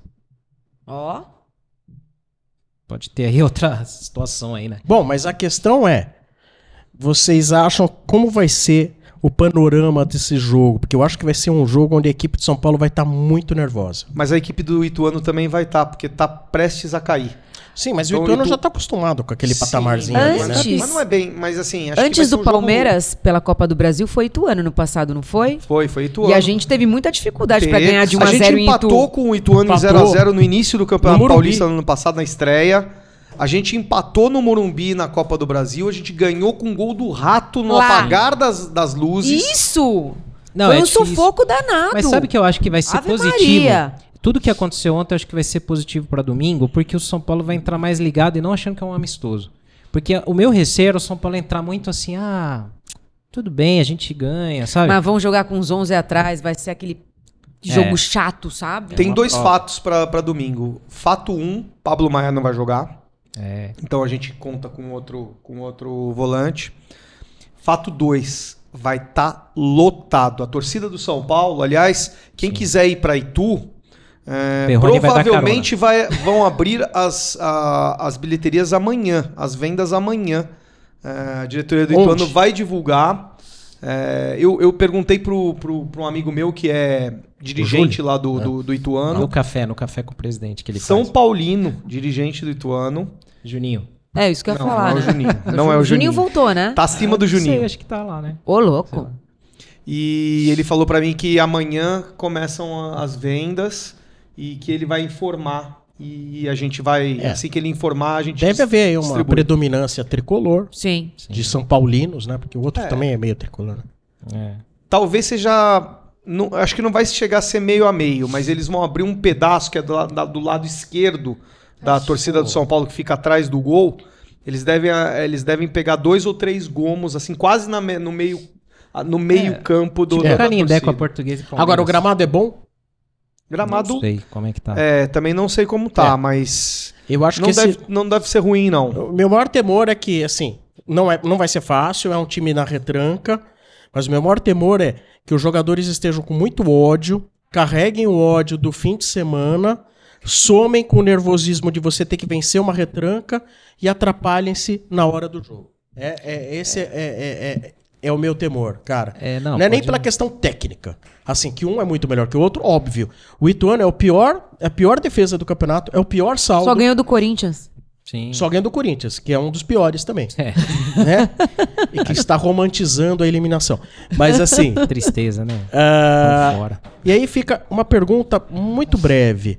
Ó. Pode ter aí outra situação aí, né? Bom, mas a questão é, vocês acham como vai ser o panorama desse jogo? Porque eu acho que vai ser um jogo onde a equipe de São Paulo vai estar muito nervosa. Mas a equipe do Ituano também vai estar, porque está prestes a cair. Sim, mas Então, o Ituano Itu- já está acostumado com aquele Sim, patamarzinho mas- ali, mas, né? Antes- mas não é bem, mas assim, acho que vai Antes ser do um jogo- Palmeiras, pela Copa do Brasil, foi Ituano no passado, não foi? Foi, foi Ituano. E a gente teve muita dificuldade para Teve. ganhar de um A a gente zero em empatou Itu. com o Ituano em Empatou. zero a zero no início do Campeonato No Morumbi. Paulista no ano passado, na estreia. A gente empatou no Morumbi na Copa do Brasil. A gente ganhou com um gol do Rato no Lá. apagar das, das luzes. Isso! Não, foi é um difícil. sufoco danado. Mas sabe que eu acho que vai ser Ave positivo? Maria. Tudo que aconteceu ontem eu acho que vai ser positivo para domingo, porque o São Paulo vai entrar mais ligado e não achando que é um amistoso. Porque o meu receio era o São Paulo entrar muito assim, ah, tudo bem, a gente ganha, sabe? Mas vão jogar com os onze atrás, vai ser aquele jogo É. chato, sabe? Tem uma dois prova. fatos pra pra domingo. Fato um, Pablo Maia não vai jogar. É. Então a gente conta com outro, com outro volante. Fato dois, vai estar lotado. A torcida do São Paulo, aliás, quem quiser ir para Itu, é, Perrone vai dar provavelmente vai vão abrir as, a- as bilheterias amanhã, as vendas amanhã. É, a diretoria do Onde? Ituano vai divulgar. É, eu, eu perguntei pro, pro, pro um amigo meu que é dirigente lá do, do, do Ituano. No café, no café com o presidente que ele São faz. Paulino, dirigente do Ituano. Juninho. É isso que eu ia Não, falar, não é o né? Juninho. Não é o Juninho. voltou, né? Tá acima do Não sei, Juninho. acho que tá lá, né? Ô, louco. E ele falou pra mim que amanhã começam a- as vendas e que ele vai informar. E a gente vai, É. assim que ele informar, a gente Deve haver aí uma distribui. predominância tricolor Sim. de São Paulinos, né? Porque o outro É. também é meio tricolor. Né? É. Talvez seja. Não, acho que não vai chegar a ser meio a meio, mas eles vão abrir um pedaço que é do, la- da- do lado esquerdo da torcida do São Paulo, que fica atrás do gol. Eles devem, ah, eles devem pegar dois ou três gomos, assim, quase na me- no meio, ah, no meio É, campo do. Tipo, da o Canindé torcida. com a portuguesa e Palmeiras. Agora, o gramado é bom? Gramado. Não sei como é que tá. É, também não sei como tá, É. mas. Eu acho Não que deve, esse... não deve ser ruim, não. O meu maior temor é que, assim, não, é, não vai ser fácil, é um time na retranca, mas o meu maior temor é que os jogadores estejam com muito ódio, carreguem o ódio do fim de semana, somem com o nervosismo de você ter que vencer uma retranca e atrapalhem-se na hora do jogo. É, é, esse é, é, é, é o meu temor, cara. É, Não, não, é nem pode- pela questão técnica. Assim, que um é muito melhor que o outro, óbvio. O Ituano é o pior, é a pior defesa do campeonato, é o pior saldo. Só ganhou do Corinthians. Sim. Só ganha do Corinthians, que é um dos piores também. É. Né? E que está romantizando a eliminação. Mas assim... Tristeza, né? ah, Tão fora. e aí fica uma pergunta muito breve.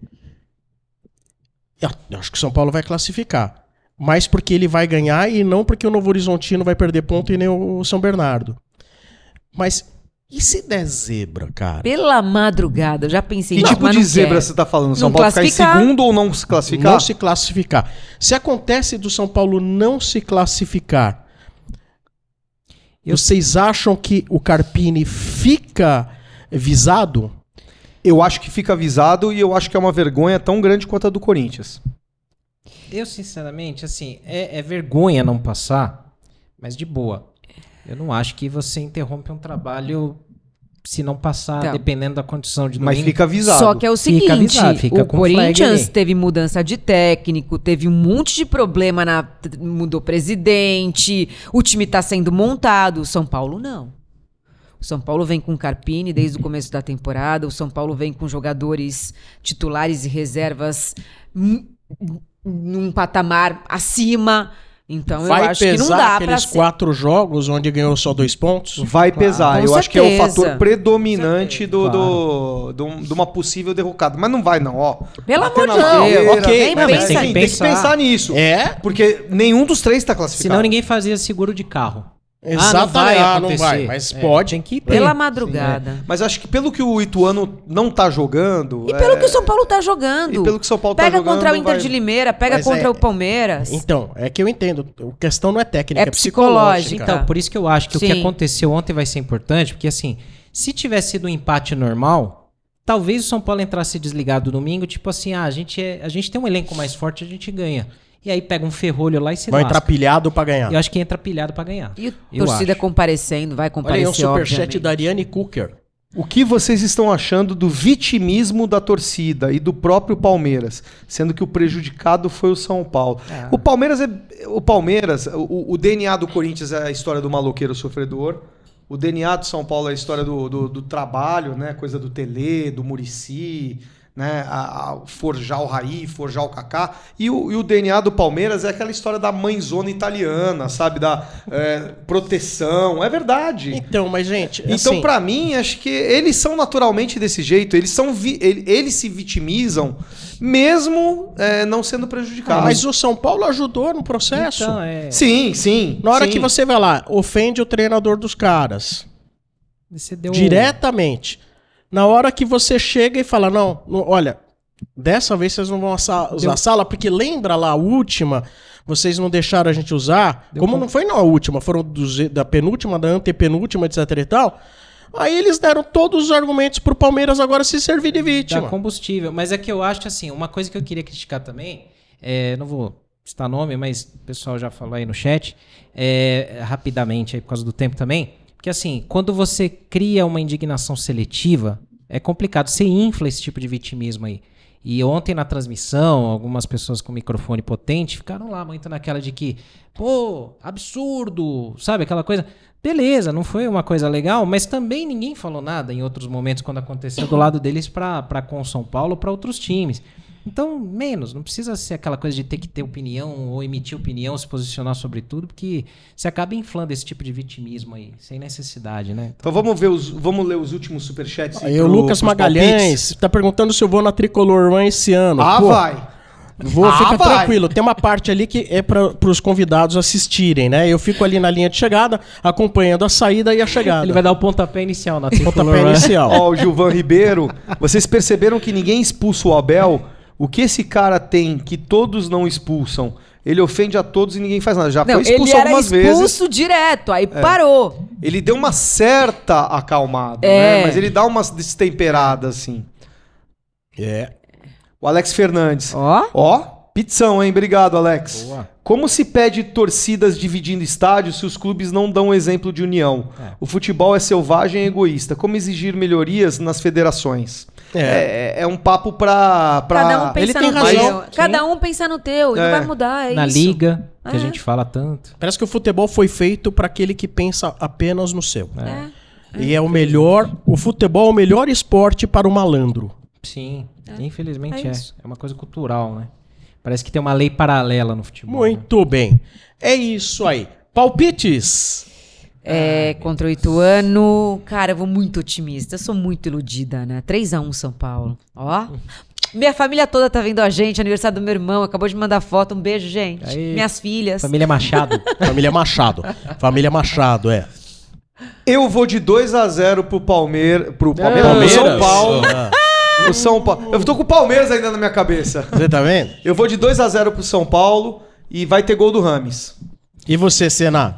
Eu acho que o São Paulo vai classificar. Mas porque ele vai ganhar e não porque o Novo Horizontino vai perder ponto e nem o São Bernardo. Mas e se der zebra, cara? Pela madrugada, eu já pensei Que nisso, tipo mas de não zebra quero. você tá falando? São Não Paulo ficar em classificar. segundo ou não se classificar? Não se classificar. Se acontece do São Paulo não se classificar, Eu- vocês acham que o Carpini fica visado? Eu acho que fica avisado e eu acho que é uma vergonha tão grande quanto a do Corinthians. Eu, sinceramente, assim, é, é vergonha não passar, mas de boa. Eu não acho que você interrompe um trabalho se não passar, Então. dependendo da condição de Mas domingo. fica avisado. Só que é o Fica seguinte, avisado, fica o com flag Corinthians ali. teve mudança de técnico, teve um monte de problema, na, mudou presidente, o time tá sendo montado, o São Paulo não. O São Paulo vem com o Carpini desde o começo da temporada, o São Paulo vem com jogadores titulares e reservas hum, num patamar acima, então eu Vai acho que não pesar dá pra aqueles ser- quatro jogos onde ganhou só dois pontos? Vai pesar. com Eu acho que é o certeza. fator predominante do, Claro. do, do- de uma possível derrocada. Mas não vai, não, ó. Pelo Bater amor na de Deus, madeira. ok, É, mas pensa tem, nisso. tem que pensar nisso. É? Porque nenhum dos três tá classificado. Senão ninguém fazia seguro de carro. Exatamente. Ah, não vai Ah, não acontecer. vai, mas É, pode. tem que ter. Pela madrugada. Mas acho que pelo que o Ituano não tá jogando... E é, pelo que o São Paulo tá jogando. E pelo que o São Paulo tá pega jogando, contra o Inter vai- de Limeira, pega Mas contra é- o Palmeiras. Então, é que eu entendo. A questão não é técnica, É é psicológica. psicológica. Então, por isso que eu acho que o Sim. que aconteceu ontem vai ser importante, porque assim, se tivesse sido um empate normal, talvez o São Paulo entrasse desligado domingo, tipo assim, ah, a gente, é, a gente tem um elenco mais forte, a gente ganha. E aí pega um ferrolho lá e se Vai lasca. entrar pilhado pra ganhar. Eu acho que entra pilhado pra ganhar. E a Eu torcida acho. comparecendo, vai Olha aí comparecer, um superchat obviamente. da Ariane Cooker. O que vocês estão achando do vitimismo da torcida e do próprio Palmeiras, sendo que o prejudicado foi o São Paulo? Ah. O Palmeiras é o Palmeiras, o, o D N A do Corinthians é a história do maloqueiro sofredor. O D N A do São Paulo é a história do, do, do trabalho, né? Coisa do Tele, do Muricy, né? A, a forjar o Raí, forjar o Kaká. E o, e o D N A do Palmeiras é aquela história da mãezona italiana, sabe? Da é, proteção. É verdade. Então, mas gente, Então, assim, pra mim, acho que eles são naturalmente desse jeito. Eles são vi- ele- eles se vitimizam, mesmo é, não sendo prejudicados. mas o São Paulo ajudou no processo. Então, é. Sim, sim. Na hora sim. que você vai lá, ofende o treinador dos caras. Você deu Diretamente. Na hora que você chega e fala, não, não, olha, dessa vez vocês não vão assa- usar a sala, porque lembra lá a última, vocês não deixaram a gente usar, Deu como com- não foi na última, foram dos- da penúltima, da antepenúltima, etc e tal, aí eles deram todos os argumentos pro Palmeiras agora se servir de dá vítima. combustível. Mas é que eu acho assim, uma coisa que eu queria criticar também, é, não vou citar nome, mas o pessoal já falou aí no chat, é, rapidamente aí por causa do tempo também, porque assim, quando você cria uma indignação seletiva, é complicado, você infla esse tipo de vitimismo aí. E ontem na transmissão, algumas pessoas com microfone potente ficaram lá muito naquela de que, pô, absurdo, sabe, aquela coisa. Beleza, não foi uma coisa legal, mas também ninguém falou nada em outros momentos quando aconteceu do lado deles pra, pra com o São Paulo, pra outros times. Então, menos, não precisa ser aquela coisa de ter que ter opinião ou emitir opinião, se posicionar sobre tudo, porque você acaba inflando esse tipo de vitimismo aí, sem necessidade, né? Então vamos ver os, vamos ler os últimos superchats. Aí o Lucas Magalhães tá perguntando se eu vou na Tricolor One esse ano. Ah, Pô, vai. Vou, Ah, fica vai. tranquilo. Tem uma parte ali que é para os convidados assistirem, né? Eu fico ali na linha de chegada, acompanhando a saída e a chegada. Ele vai dar o pontapé inicial na Pontapé Tricolor One. inicial. Ó, o Gilvan Ribeiro. Vocês perceberam que ninguém expulsa o Abel? O que esse cara tem que todos não expulsam? Ele ofende a todos e ninguém faz nada. Já Não, foi expulso ele era algumas expulso vezes. É. direto, aí parou. Ele deu uma certa acalmada, É. né? Mas ele dá umas destemperadas, assim. É. O Alex Fernandes. Ó. Ó, pizzão, hein? Obrigado, Alex. Boa. Como se pede torcidas dividindo estádios se os clubes não dão exemplo de união? É. O futebol é selvagem e egoísta. Como exigir melhorias nas federações? É, é um papo pra... pra... Cada um pensa Ele tem no razão. teu. Cada um pensa no teu. E É. não vai mudar, é Na isso. liga, que É. a gente fala tanto. Parece que o futebol foi feito para aquele que pensa apenas no seu. É. E é o melhor. O futebol é o melhor esporte para o malandro. Sim, infelizmente É é. isso. É uma coisa cultural, né? Parece que tem uma lei paralela no futebol. Muito né? bem. É isso aí. Palpites. É, contra o Ituano, cara, eu vou muito otimista. Eu sou muito iludida, né? três a um São Paulo. Ó. Minha família toda tá vendo a gente, aniversário do meu irmão, acabou de mandar foto. Um beijo, gente. Aí, Minhas filhas. Família Machado. Família Machado. Família Machado, é. Eu vou de dois a zero pro Palmeiras. Pro Palmeiras? Palmeiras? Pro São Paulo. Ah. Pro São Paulo. Eu tô com o Palmeiras ainda na minha cabeça. Você tá vendo? Eu vou de dois a zero pro São Paulo e vai ter gol do Rames. E você, Senna?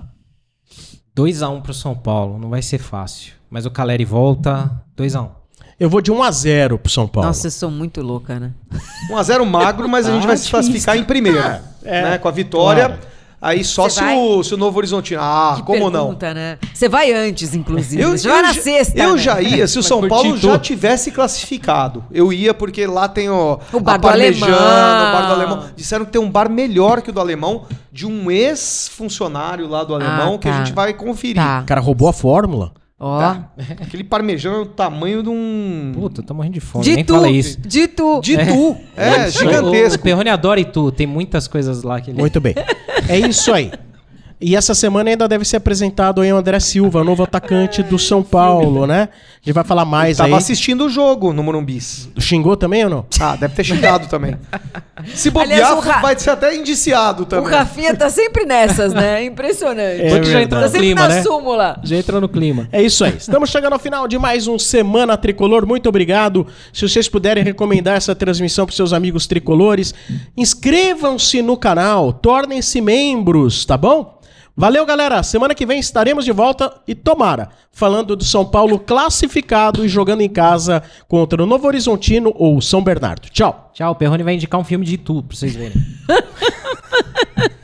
dois a um pro São Paulo, não vai ser fácil. Mas o Caleri volta, dois a um. Eu vou de um a zero pro São Paulo. Nossa, eu sou muito louca, né? um a zero magro, mas a gente Ah, vai se classificar em primeiro. É, né? Com a vitória. claro. Aí só Você se o, se o Novo Horizontino... Ah, Que como não? pergunta, né? Você vai antes, inclusive. Eu, Você vai na já- sexta. eu né? já ia se o Vai São curtir Paulo já tudo. tivesse classificado. Eu ia porque lá tem ó, O a bar do Parmegiana, Alemão. o bar do Alemão. Disseram que tem um bar melhor que o do Alemão, de um ex-funcionário lá do Alemão, Ah, que a tá. gente vai conferir. Tá. O cara roubou a fórmula. Ó. Tá? Aquele parmejano é o tamanho de um... Puta, eu tô morrendo de fome, De nem tu. fala isso. De tu. De tu. É, O gigantesco. Perrone adora Itu, tem muitas coisas lá que ele... Muito bem. É isso aí. E essa semana ainda deve ser apresentado aí o André Silva, novo atacante do São Paulo, né? A gente vai falar mais Tava aí. assistindo o jogo no Morumbis. Xingou também ou não? Ah, deve ter xingado também. Se bobear, Aliás, o Ra- vai ser até indiciado O também. Rafinha tá sempre nessas, né? Impressionante. É Outro já entrou Tá no sempre clima, na né? súmula. Já entrou no clima. É isso aí. Estamos chegando ao final de mais um Semana Tricolor. Muito obrigado. Se vocês puderem recomendar essa transmissão para seus amigos tricolores, inscrevam-se no canal, tornem-se membros, tá bom? Valeu, galera. Semana que vem estaremos de volta e tomara, falando do São Paulo classificado e jogando em casa contra o Novo Horizontino ou São Bernardo. Tchau. Tchau, o Perrone vai indicar um filme de Itu, pra vocês verem.